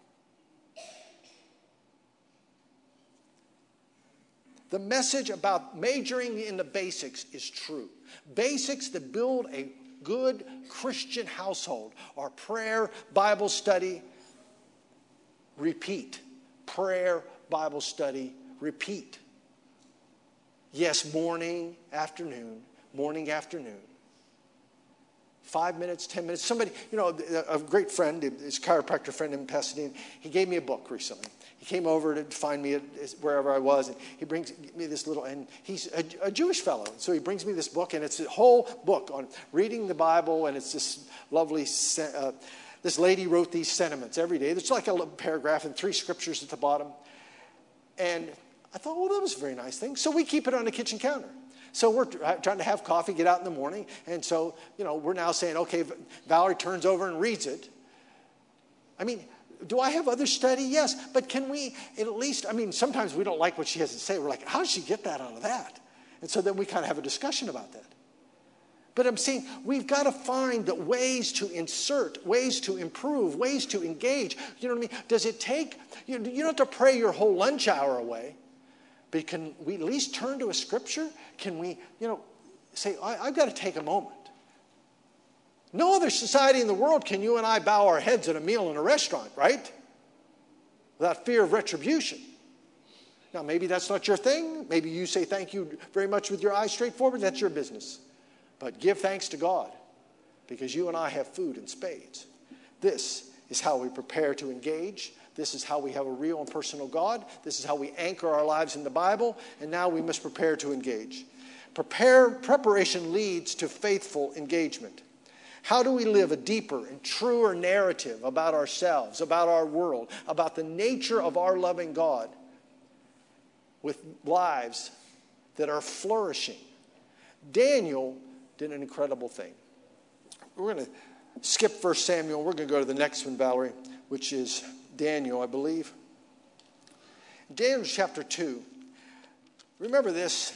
[SPEAKER 1] The message about majoring in the basics is true. Basics that build a good Christian household are prayer, Bible study, repeat. Prayer, Bible study, repeat. Yes, morning, afternoon, morning, afternoon. Five minutes, ten minutes. Somebody, you know, a great friend, his chiropractor friend in Pasadena, he gave me a book recently. He came over to find me at wherever I was, and he brings me this little, and he's a, a Jewish fellow. So he brings me this book, and it's a whole book on reading the Bible, and it's this lovely, uh, this lady wrote these sentiments every day. There's like a little paragraph and three scriptures at the bottom. And I thought, well, that was a very nice thing. So we keep it on the kitchen counter. So we're trying to have coffee, get out in the morning. And so, you know, we're now saying, okay, Valerie turns over and reads it. I mean, do I have other study? Yes. But can we at least, I mean, sometimes we don't like what she has to say. We're like, how does she get that out of that? And so then we kind of have a discussion about that. But I'm saying we've got to find the ways to insert, ways to improve, ways to engage. You know what I mean? Does it take, you, you don't have to pray your whole lunch hour away. But can we at least turn to a scripture? Can we, you know, say, I, I've got to take a moment. No other society in the world can you and I bow our heads at a meal in a restaurant, right? Without fear of retribution. Now, maybe that's not your thing. Maybe you say thank you very much with your eyes straight forward. That's your business. But give thanks to God because you and I have food in spades. This is how we prepare to engage. This is how we have a real and personal God. This is how we anchor our lives in the Bible. And now we must prepare to engage. Prepare, preparation leads to faithful engagement. How do we live a deeper and truer narrative about ourselves, about our world, about the nature of our loving God with lives that are flourishing? Daniel did an incredible thing. We're going to skip First Samuel. We're going to go to the next one, Valerie, which is Daniel, I believe. Daniel chapter two. Remember this.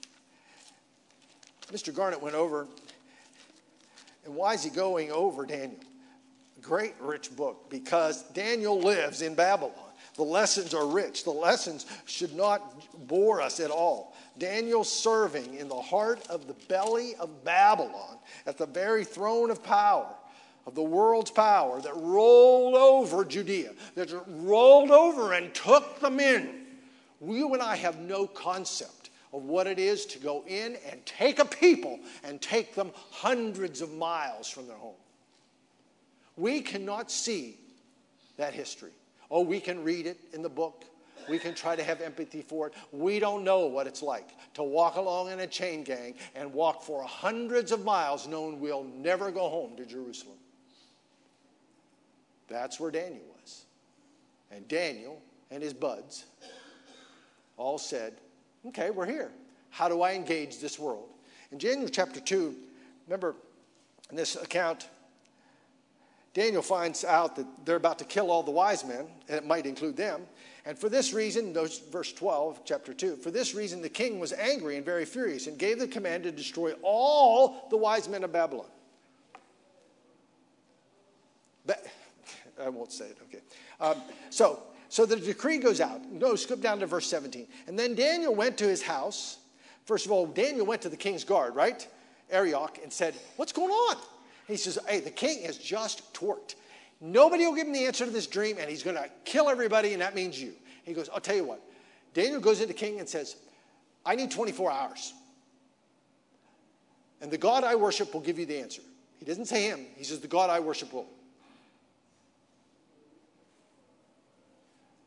[SPEAKER 1] Mister Garnett went over. And why is he going over Daniel? Great rich book because Daniel lives in Babylon. The lessons are rich. The lessons should not bore us at all. Daniel serving in the heart of the belly of Babylon at the very throne of power, of the world's power that rolled over Judea, that rolled over and took them in. You and I have no concept of what it is to go in and take a people and take them hundreds of miles from their home. We cannot see that history. Oh, we can read it in the book. We can try to have empathy for it. We don't know what it's like to walk along in a chain gang and walk for hundreds of miles knowing we'll never go home to Jerusalem. That's where Daniel was. And Daniel and his buds all said, okay, we're here. How do I engage this world? In Daniel chapter two, remember in this account, Daniel finds out that they're about to kill all the wise men, and it might include them. And for this reason, those, verse twelve, chapter two, for this reason the king was angry and very furious and gave the command to destroy all the wise men of Babylon. But, I won't say it, okay. Um, so, so the decree goes out. No, skip down to verse seventeen. And then Daniel went to his house. First of all, Daniel went to the king's guard, right? Arioch, and said, what's going on? He says, hey, the king has just torqued. Nobody will give him the answer to this dream, and he's going to kill everybody, and that means you. He goes, I'll tell you what. Daniel goes into the king and says, I need twenty-four hours. And the God I worship will give you the answer. He doesn't say him. He says, the God I worship will.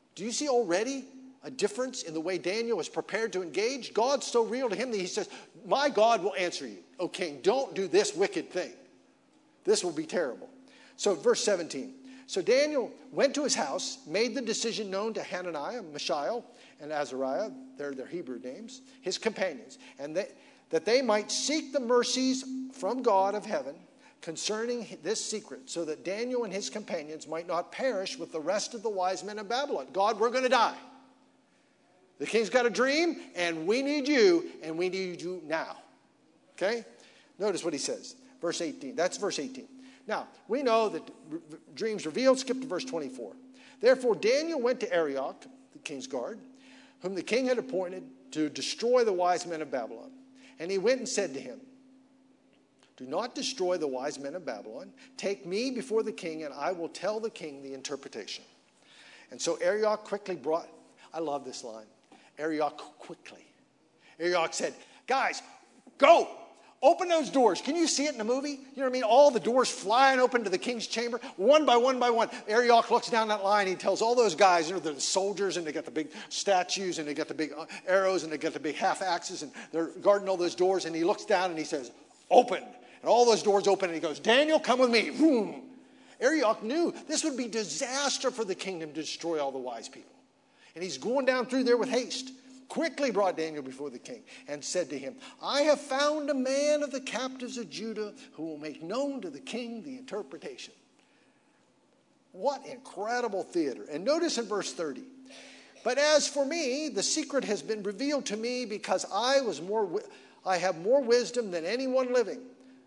[SPEAKER 1] Do you see already a difference in the way Daniel was prepared to engage? God's so real to him that he says, my God will answer you. O king, don't do this wicked thing. This will be terrible. So verse seventeen. So Daniel went to his house, made the decision known to Hananiah, Mishael, and Azariah, they're their Hebrew names, his companions, and they, that they might seek the mercies from God of heaven concerning this secret, so that Daniel and his companions might not perish with the rest of the wise men of Babylon. God, we're going to die. The king's got a dream, and we need you, and we need you now. Okay? Notice what he says. Verse eighteen. That's verse eighteen. Now, we know that dreams revealed. Skip to verse twenty-four. Therefore, Daniel went to Arioch, the king's guard, whom the king had appointed to destroy the wise men of Babylon. And he went and said to him, do not destroy the wise men of Babylon. Take me before the king, and I will tell the king the interpretation. And so Arioch quickly brought, I love this line, Arioch quickly. Arioch said, guys, go. Open those doors. Can you see it in the movie? You know what I mean? All the doors flying open to the king's chamber, one by one by one. Arioch looks down that line. He tells all those guys, you know, they're the soldiers, and they got the big statues, and they got the big arrows, and they got the big half axes, and they're guarding all those doors. And he looks down and he says, open. And all those doors open, and he goes, Daniel, come with me. Boom. Arioch knew this would be disaster for the kingdom to destroy all the wise people. And he's going down through there with haste. Quickly brought Daniel before the king and said to him, I have found a man of the captives of Judah who will make known to the king the interpretation. What incredible theater. And notice in verse thirty, but as for me, the secret has been revealed to me because I was more, I have more wisdom than anyone living.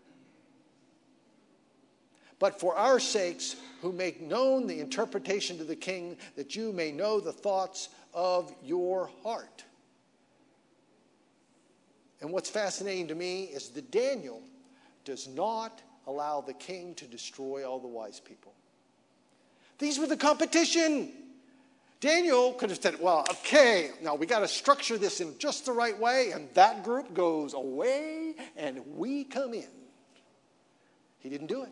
[SPEAKER 1] But for our sakes, who make known the interpretation to the king, that you may know the thoughts of your heart. And what's fascinating to me is that Daniel does not allow the king to destroy all the wise people. These were the competition. Daniel could have said, well, okay, now we got to structure this in just the right way, and that group goes away, and we come in. He didn't do it.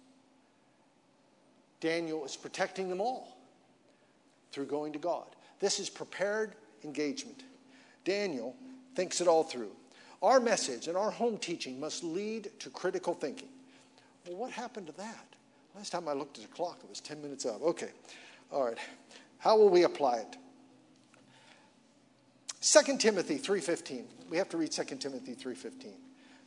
[SPEAKER 1] Daniel is protecting them all through going to God. This is prepared engagement. Daniel thinks it all through. Our message and our home teaching must lead to critical thinking. Well, what happened to that? Last time I looked at the clock, it was ten minutes up. Okay. All right. How will we apply it? Second Timothy three fifteen. We have to read Second Timothy three fifteen.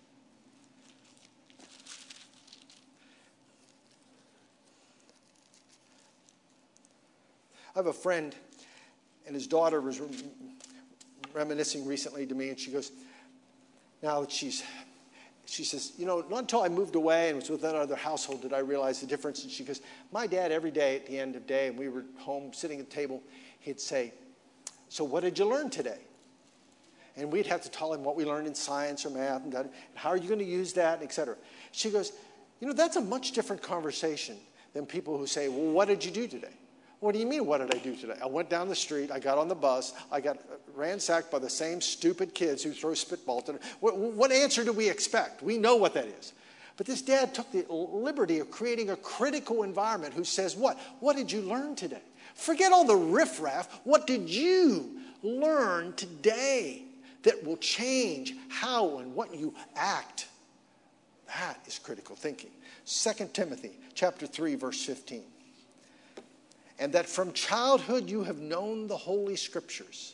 [SPEAKER 1] I have a friend, and his daughter was reminiscing recently to me, and she goes, now that she's, she says, you know, not until I moved away and was with another household did I realize the difference. And she goes, my dad, every day at the end of the day, and we were home sitting at the table, he'd say, so what did you learn today? And we'd have to tell him what we learned in science or math, and, that, and how are you going to use that, et cetera. She goes, you know, that's a much different conversation than people who say, well, what did you do today? What do you mean, what did I do today? I went down the street, I got on the bus, I got ransacked by the same stupid kids who throw spitballs. What, what answer do we expect? We know what that is. But this dad took the liberty of creating a critical environment who says, what? What did you learn today? Forget all the riffraff. What did you learn today that will change how and what you act? That is critical thinking. Second Timothy chapter three, verse fifteen. And that from childhood you have known the Holy Scriptures.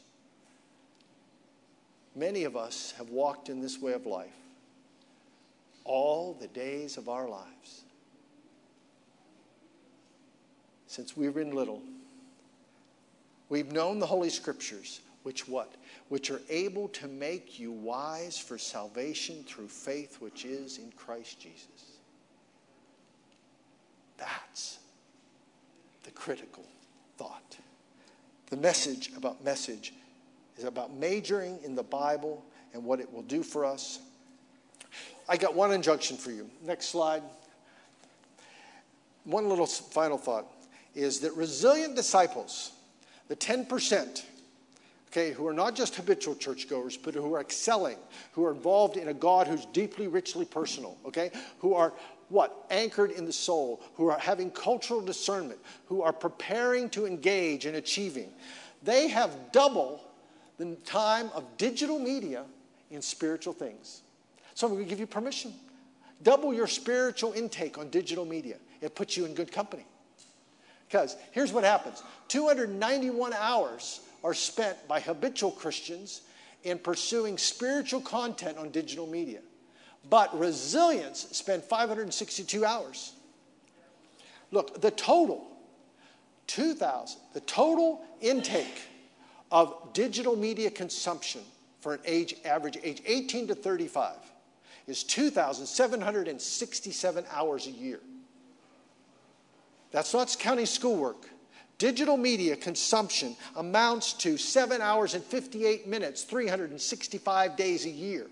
[SPEAKER 1] Many of us have walked in this way of life all the days of our lives. Since we've been little, we've known the Holy Scriptures, which what? Which are able to make you wise for salvation through faith which is in Christ Jesus. That's the critical thought. The message about message is about majoring in the Bible and what it will do for us. I got one injunction for you. Next slide. One little final thought is that resilient disciples, the ten percent, okay, who are not just habitual churchgoers, but who are excelling, who are involved in a God who's deeply, richly personal, okay, who are what? Anchored in the soul, who are having cultural discernment, who are preparing to engage in achieving. They have double the time of digital media in spiritual things. So I'm going to give you permission. Double your spiritual intake on digital media. It puts you in good company. Because here's what happens. two hundred ninety-one hours are spent by habitual Christians in pursuing spiritual content on digital media. But resilience spend five hundred sixty-two hours. Look, the total, two thousand, the total intake of digital media consumption for an age, average age eighteen to thirty-five is two thousand seven hundred sixty-seven hours a year. That's not counting schoolwork. Digital media consumption amounts to seven hours and fifty-eight minutes, three hundred sixty-five days a year.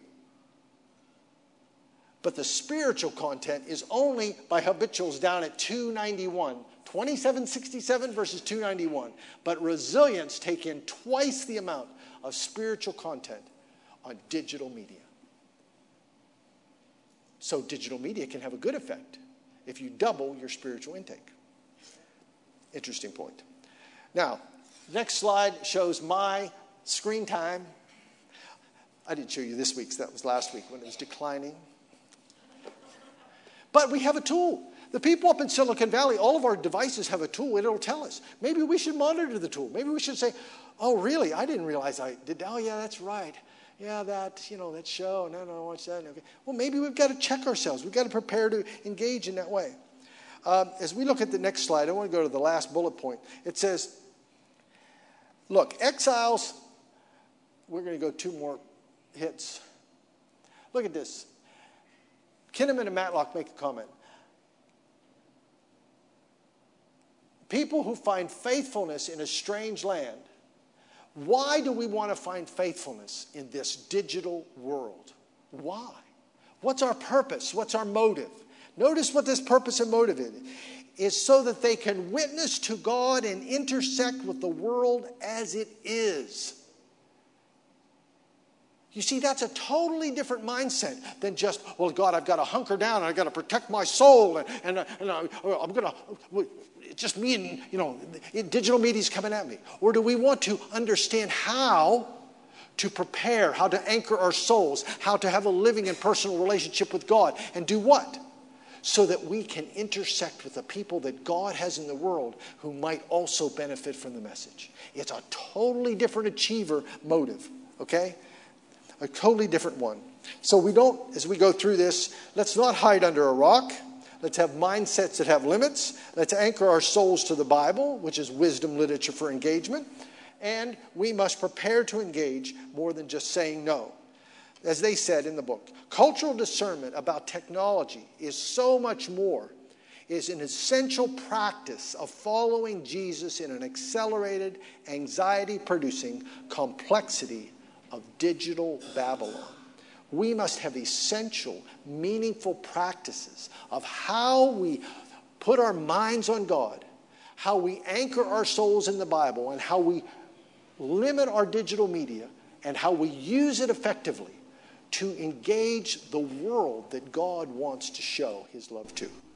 [SPEAKER 1] But the spiritual content is only by habituals down at two ninety-one. twenty-seven sixty-seven versus two ninety-one. But resilience take in twice the amount of spiritual content on digital media. So digital media can have a good effect if you double your spiritual intake. Interesting point. Now, next slide shows my screen time. I didn't show you this week's. That was last week when it was declining. But we have a tool. The people up in Silicon Valley, all of our devices have a tool. It'll tell us. Maybe we should monitor the tool. Maybe we should say, oh, really? I didn't realize I did. Oh, yeah, that's right. Yeah, that, you know, that show. No, no, watch that. Okay. Well, maybe we've got to check ourselves. We've got to prepare to engage in that way. Um, as we look at the next slide, I want to go to the last bullet point. It says, look, exiles, we're going to go two more hits. Look at this. Kinnaman and Matlock make a comment. People who find faithfulness in a strange land. Why do we want to find faithfulness in this digital world? Why? What's our purpose? What's our motive? Notice what this purpose and motive is. Is so that they can witness to God and intersect with the world as it is. You see, that's a totally different mindset than just, well, God, I've got to hunker down and I've got to protect my soul and, and, and I, I'm going to, it's just me and, you know, digital media's coming at me. Or do we want to understand how to prepare, how to anchor our souls, how to have a living and personal relationship with God, and do what? So that we can intersect with the people that God has in the world who might also benefit from the message. It's a totally different achiever motive, okay? A totally different one. So we don't, as we go through this, let's not hide under a rock. Let's have mindsets that have limits. Let's anchor our souls to the Bible, which is wisdom literature for engagement. And we must prepare to engage more than just saying no. As they said in the book, cultural discernment about technology is so much more, is an essential practice of following Jesus in an accelerated, anxiety-producing complexity of digital Babylon. We must have essential, meaningful practices of how we put our minds on God, how we anchor our souls in the Bible, and how we limit our digital media, and how we use it effectively to engage the world that God wants to show his love to.